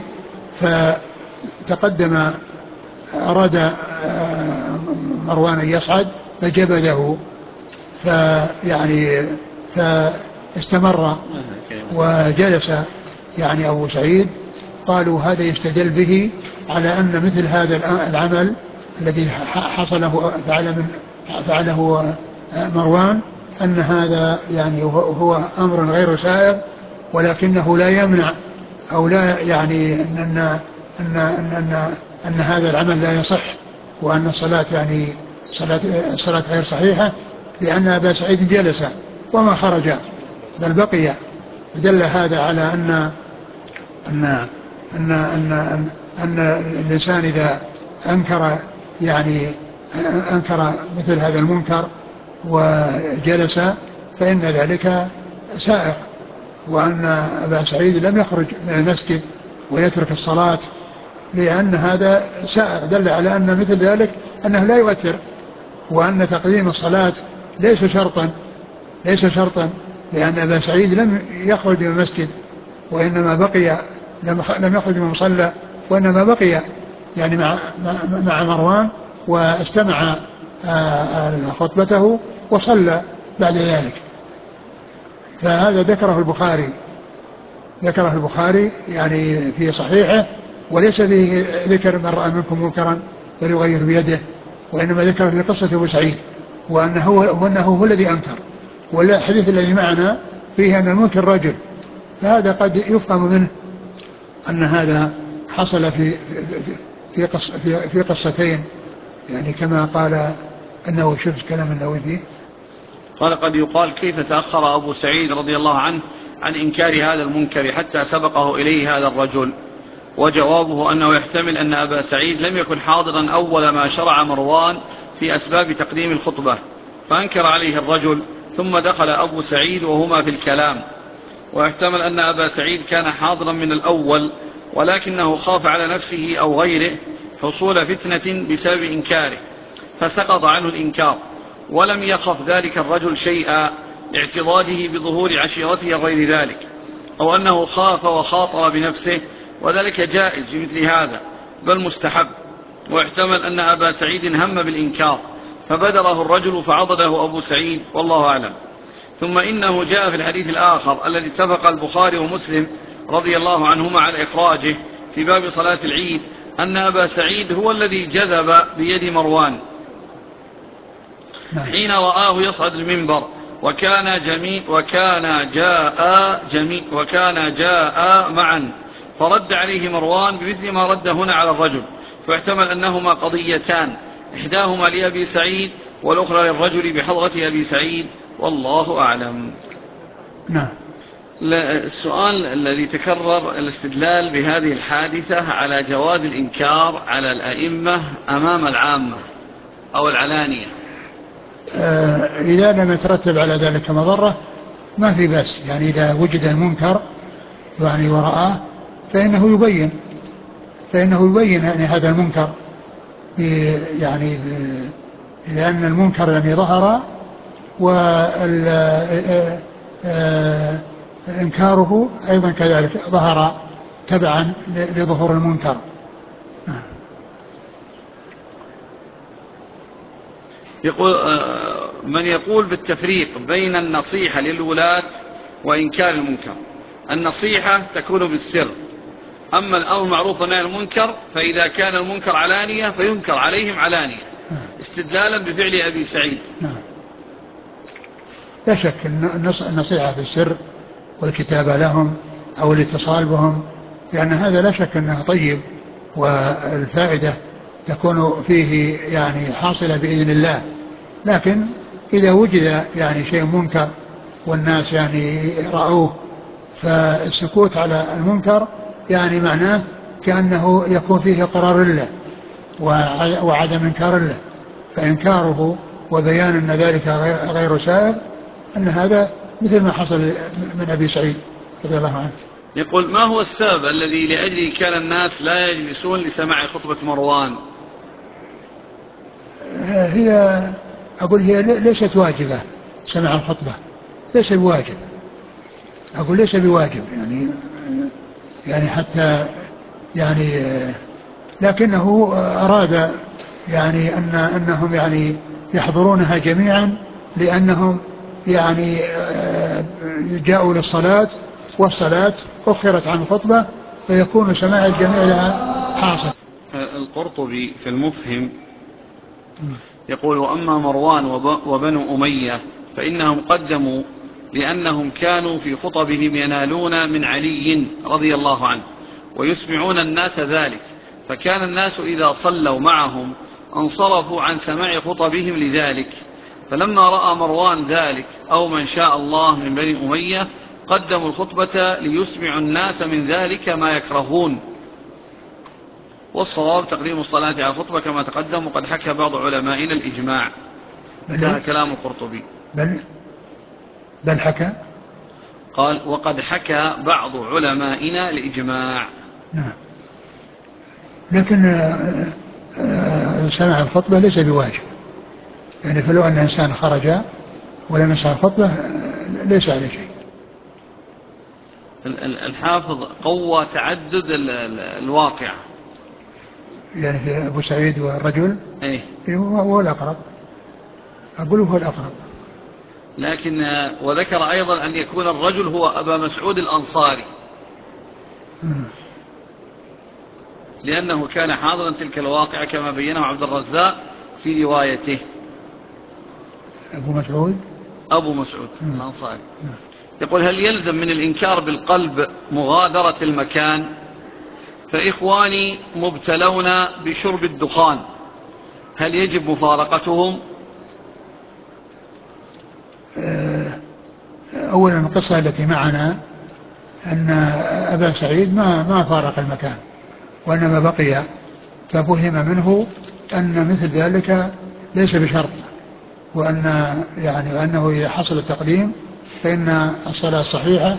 فتقدم أراد مروان أن يصعد فجبده، فيعني فاستمر وجلس يعني أبو سعيد. قالوا هذا يستدل به على أن مثل هذا العمل الذي حصله فعل من فعله مروان أن هذا يعني هو أمر غير سائغ، ولكنه لا يمنع أو لا يعني أن أن أن أن, أن هذا العمل لا يصح، وأن الصلاة يعني صلاة صلاة غير صحيحة، لأن أبا سعيد جلس وما خرج بل بقي. دل هذا على أن أن أن أن, أن, أن الإنسان إذا أنكر يعني أنكر مثل هذا المنكر وجلس فإن ذلك سائق، وأن أبا سعيد لم يخرج من المسجد ويترك الصلاة لأن هذا سائق، دل على أن مثل ذلك أنه لا يؤثر، وأن تقديم الصلاة ليس شرطا ليس شرطا لأن أبا سعيد لم يخرج من المسجد وإنما بقي لم يخرج من المصلى وإنما بقي يعني مع مع مروان واستمع خطبته وصلى بعد ذلك. فهذا ذكره البخاري ذكره البخاري يعني في صحيحه، وليس فيه ذكر من رأى منكم منكرا فليغير بيده، وإنما ذكر في قصة أبو سعيد وأنه وأنه هو الذي أنكر. والحديث الذي معنا فيه أن المنكر رجل، فهذا قد يفهم منه أن هذا حصل في في قص في, في قصتين، يعني كما قال أنه شوف كلام النووي فيه. قال قد يقال كيف تأخر أبو سعيد رضي الله عنه عن إنكار هذا المنكر حتى سبقه إليه هذا الرجل؟ وجوابه أنه يحتمل أن أبا سعيد لم يكن حاضرا أول ما شرع مروان في أسباب تقديم الخطبة فأنكر عليه الرجل، ثم دخل أبو سعيد وهما في الكلام. ويحتمل أن أبا سعيد كان حاضرا من الأول ولكنه خاف على نفسه أو غيره حصول فتنة بسبب إنكاره فسقط عنه الإنكار، ولم يخف ذلك الرجل شيئا لاعتضاده بظهور عشيرته غير ذلك، أو أنه خاف وخاطر بنفسه، وذلك جائز في مثل هذا بل مستحب. ويحتمل أن أبا سعيد هم بالإنكار فبدره الرجل فعضده أبو سعيد، والله أعلم. ثم إنه جاء في الحديث الآخر الذي اتفق البخاري ومسلم رضي الله عنهما على إخراجه في باب صلاة العيد أن أبا سعيد هو الذي جذب بيد مروان حين رآه يصعد المنبر، وكان جميع وكان جاء جميع وكان جاء معا، فرد عليه مروان بمثل ما رد هنا على الرجل. فاحتمل أنهما قضيتان، إحداهما لأبي سعيد والأخرى للرجل بحضرة أبي سعيد، والله أعلم. نعم. السؤال الذي تكرر الاستدلال بهذه الحادثة على جواز الإنكار على الأئمة أمام العامة أو العلانية. آه إذا لم يترتب على ذلك مضرة ما في بأس، يعني إذا وجد المنكر يعني ورآه فإنه يبين فإنه يبين يعني هذا المنكر، يعني لأن المنكر يعني ظهر وإنكاره أيضا كذلك ظهر تبعا لظهور المنكر. يقول من يقول بالتفريق بين النصيحة للولاة وإنكار المنكر. النصيحة تكون بالسر، أما الأمر المعروف والنهي عن المنكر فإذا كان المنكر علانية فينكر عليهم علانية استدلالا بفعل أبي سعيد. لا شك النصيحة في السر والكتابة لهم أو الاتصال بهم، لأن هذا لا شك أنه طيب والفائدة تكون فيه يعني حاصلة بإذن الله. لكن إذا وجد يعني شيء منكر والناس يعني رأوه فالسكوت على المنكر يعني معناه كأنه يكون فيه قرار له وعدم إنكار له، فإنكاره وبيان أن ذلك غير سائر أن هذا مثل ما حصل من أبي سعيد رضي الله عنه. يقول ما هو السبب الذي لأجله كان الناس لا يجلسون لسماع خطبة مروان؟ هي أقول هي ليست واجبة، سماع الخطبة ليس بواجب، أقول ليس بواجب يعني يعني حتى يعني لكنه أراد يعني أن أنهم يعني يحضرونها جميعا لأنهم يعني جاءوا للصلاة والصلاة أخرت عن الخطبة فيكون سماع الجميع لها حاصل. القرطبي في المفهم يقول وأما مروان وبنو أمية فإنهم قدموا لأنهم كانوا في خطبهم ينالون من علي رضي الله عنه ويسمعون الناس ذلك، فكان الناس إذا صلوا معهم انصرفوا عن سماع خطبهم لذلك، فلما رأى مروان ذلك أو من شاء الله من بني أمية قدموا الخطبة ليسمعوا الناس من ذلك ما يكرهون. والصواب تقديم الصلاة على الخطبة كما تقدم، وقد حكى بعض علمائنا الإجماع. انتهى كلام القرطبي. بل, بل حكى قال وقد حكى بعض علمائنا الإجماع. نعم. لكن سماع الخطبة ليس بواجب، يعني فلو أن إنسان خرج ولم يسمع الخطبة ليس عليه شيء. الحافظ قوى تعدد الواقع، يعني في أبو سعيد والرجل ايه هو الأقرب، أقول هو الأقرب. لكن وذكر أيضا أن يكون الرجل هو أبا مسعود الأنصاري لأنه كان حاضرا تلك الواقعة كما بينه عبد الرزاق في روايته. أبو مسعود أبو مسعود الأنصاري يقول: هل يلزم من الإنكار بالقلب مغادرة المكان؟ فإخواني مبتلون بشرب الدخان، هل يجب مفارقتهم؟ أولا القصة التي معنا أن أبا سعيد ما ما فارق المكان وإنما بقي، ففهم منه أن مثل ذلك ليس بشرط، وأن يعني وأنه إذا حصل التقديم فإن الصلاة صحيحة.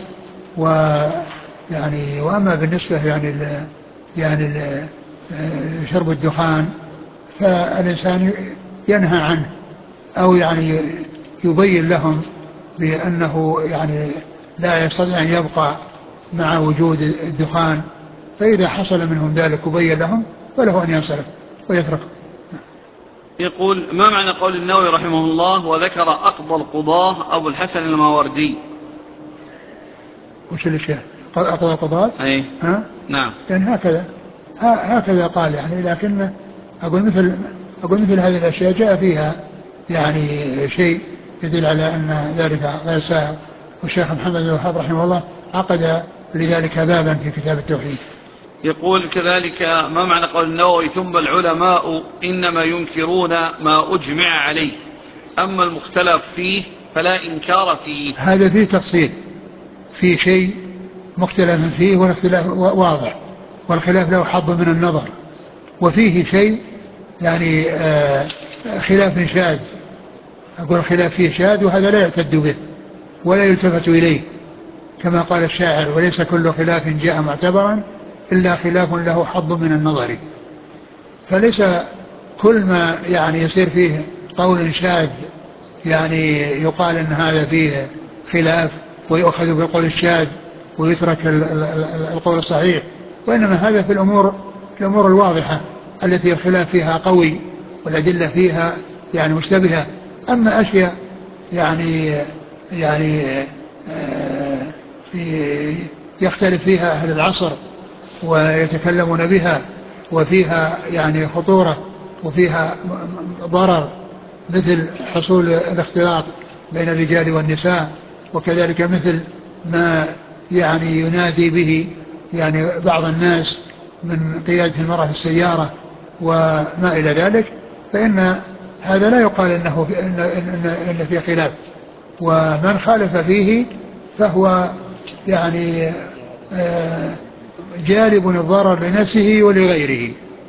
ويعني وأما بالنسبة يعني ل يعني ل شرب الدخان فالإنسان ينهى عنه أو يعني يبين لهم بأنه يعني لا يستطيع أن يبقى مع وجود الدخان، فإذا حصل منهم ذلك وبين لهم فله أن ينصرف ويتركه. يقول: ما معنى قول النووي رحمه الله: وذكر أقضى القضاة أبو الحسن الماوردي؟ وش الاشياء؟ أقضى القضاة؟ أي ها؟ نعم. يعني هكذا هكذا قال يعني، لكن أقول مثل أقول مثل هذه الأشياء جاء فيها يعني شيء يدل على أن ذلك غير سائغ، والشيخ محمد بن الوهاب رحمه الله عقد لذلك بابا في كتاب التوحيد. يقول كذلك: ما معنى قول النووي: ثم العلماء إنما ينكرون ما أجمع عليه، أما المختلف فيه فلا إنكار فيه؟ هذا فيه تفصيل، في شيء مختلف فيه والاختلاف واضح والخلاف له حظ من النظر، وفيه شيء يعني آه خلاف شاذ، أقول خلاف فيه شاذ وهذا لا يعتد به ولا يلتفت إليه، كما قال الشاعر: وليس كل خلاف جاء معتبرا إلا خلاف له حظ من النظر. فليس كل ما يعني يصير فيه قول شاذ يعني يقال ان هذا فيه خلاف ويؤخذ بالقول الشاذ ويترك القول الصحيح، وانما هذا في الامور الامور الواضحه التي الخلاف فيها قوي والادله فيها يعني مشتبهه. اما اشياء يعني يعني آه يختلف فيها اهل العصر ويتكلمون بها وفيها يعني خطورة وفيها ضرر، مثل حصول الاختلاط بين الرجال والنساء، وكذلك مثل ما يعني ينادي به يعني بعض الناس من قيادة المرأة في السيارة وما إلى ذلك، فإن هذا لا يقال إنه في إن إن إن في خلاف، ومن خالف فيه فهو يعني آه جالب الضرر لنفسه ولغيره.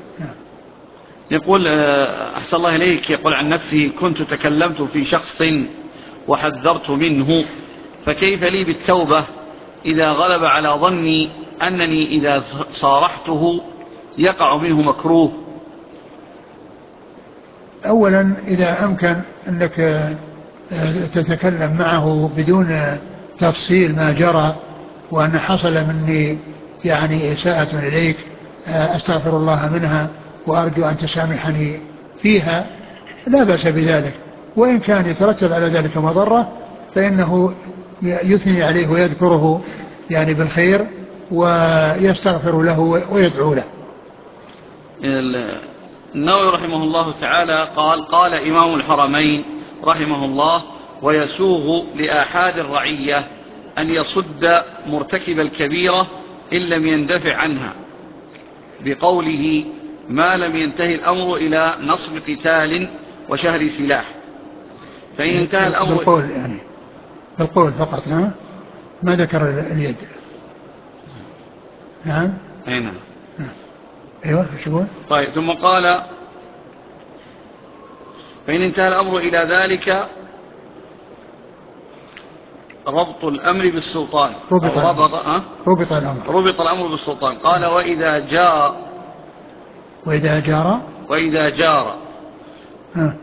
يقول: أحسن الله إليك، يقول عن نفسه: كنت تكلمت في شخص وحذرت منه، فكيف لي بالتوبة إذا غلب على ظني أنني إذا صارحته يقع منه مكروه؟ أولا إذا أمكن أنك تتكلم معه بدون تفصيل ما جرى، وأن حصل مني يعني إساءة إليك أستغفر الله منها وأرجو أن تسامحني فيها، لا بأس بذلك. وإن كان يترتب على ذلك مضرة فإنه يثني عليه ويذكره يعني بالخير ويستغفر له ويدعو له. النووي رحمه الله تعالى قال: قال إمام الحرمين رحمه الله: ويسوغ لآحاد الرعية أن يصد مرتكب الكبيرة إن لم يندفع عنها، بقوله: ما لم ينتهي الأمر إلى نصب قتال وشهر سلاح. فإن انتهى الأمر بالقول يعني بالقول فقط، نعم، ما ذكر اليد. نعم أي نعم. أيوة شو يقول؟ طيب، ثم قال: فإن انتهى الأمر إلى ذلك ربط الأمر بالسلطان، ربط أو ربط, أه؟ ربط الأمر ربط الأمر بالسلطان. قال: وإذا جار وإذا جار وإذا جار أه.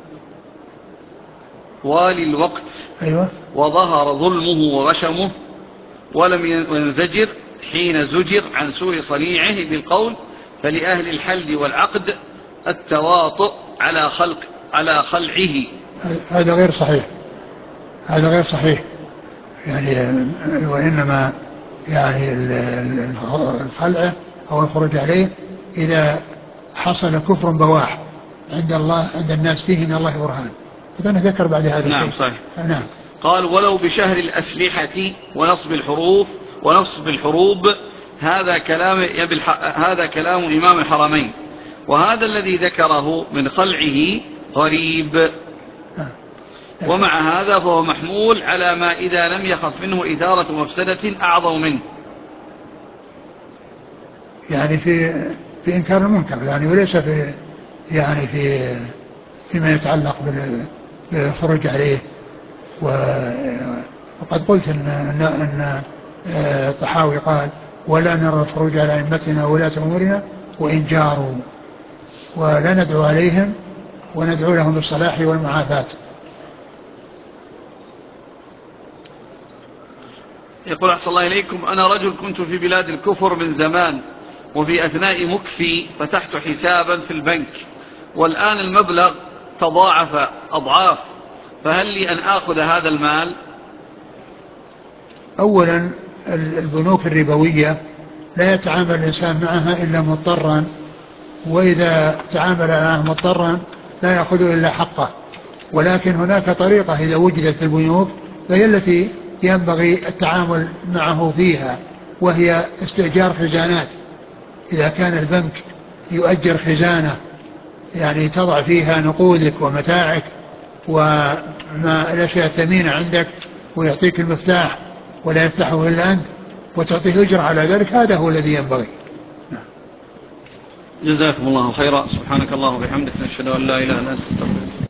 والي الوقت أيوة. وظهر ظلمه وغشمه ولم ينزجر حين زجر عن سوء صنيعه بالقول، فلأهل الحل والعقد التواطؤ على خلق على خلعه. هذا غير صحيح، هذا غير صحيح يعني، وإنما يعني الخلع أو الخروج عليه إذا حصل كفر بواح عند الله عند الناس فيه من الله برهان. فأنا ذكر بعد هذا نعم الشيء. صحيح. نعم. قال ولو بشهر الأسلحة ونصب الحروف ونصب الحروب. هذا كلام هذا كلام إمام الحرمين، وهذا الذي ذكره من خلعه غريب، ومع هذا فهو محمول على ما إذا لم يخف منه إثارة مفسدة أعظم منه. يعني في في إنكار المنكر يعني، وليس في يعني في فيما يتعلق بالخروج عليه. وقد قلت إن, إن, إن الطحاوي قال ولا نرى الخروج على أئمتنا ولاة أمورنا وإن جاروا، ولا ندعو عليهم وندعو لهم بالصلاح والمعافاة. يقول أحسن الله إليكم: أنا رجل كنت في بلاد الكفر من زمان، وفي أثناء مكثي فتحت حسابا في البنك، والآن المبلغ تضاعف أضعاف، فهل لي أن آخذ هذا المال؟ أولا البنوك الربوية لا يتعامل الإنسان معها إلا مضطرا، وإذا تعامل معها مضطرا لا يأخذ إلا حقه. ولكن هناك طريقة إذا وجدت في البنوك فهي التي ينبغي التعامل معه فيها، وهي استئجار خزانات. إذا كان البنك يؤجر خزانة يعني تضع فيها نقودك ومتاعك وما الأشياء الثمينة عندك، ويعطيك المفتاح ولا يفتحه إلا أنت وتعطيه أجر على ذلك، هذا هو الذي ينبغي. جزاكم الله خيرا. سبحانك اللهم وبحمدك، نشهد أن لا إله إلا أنت.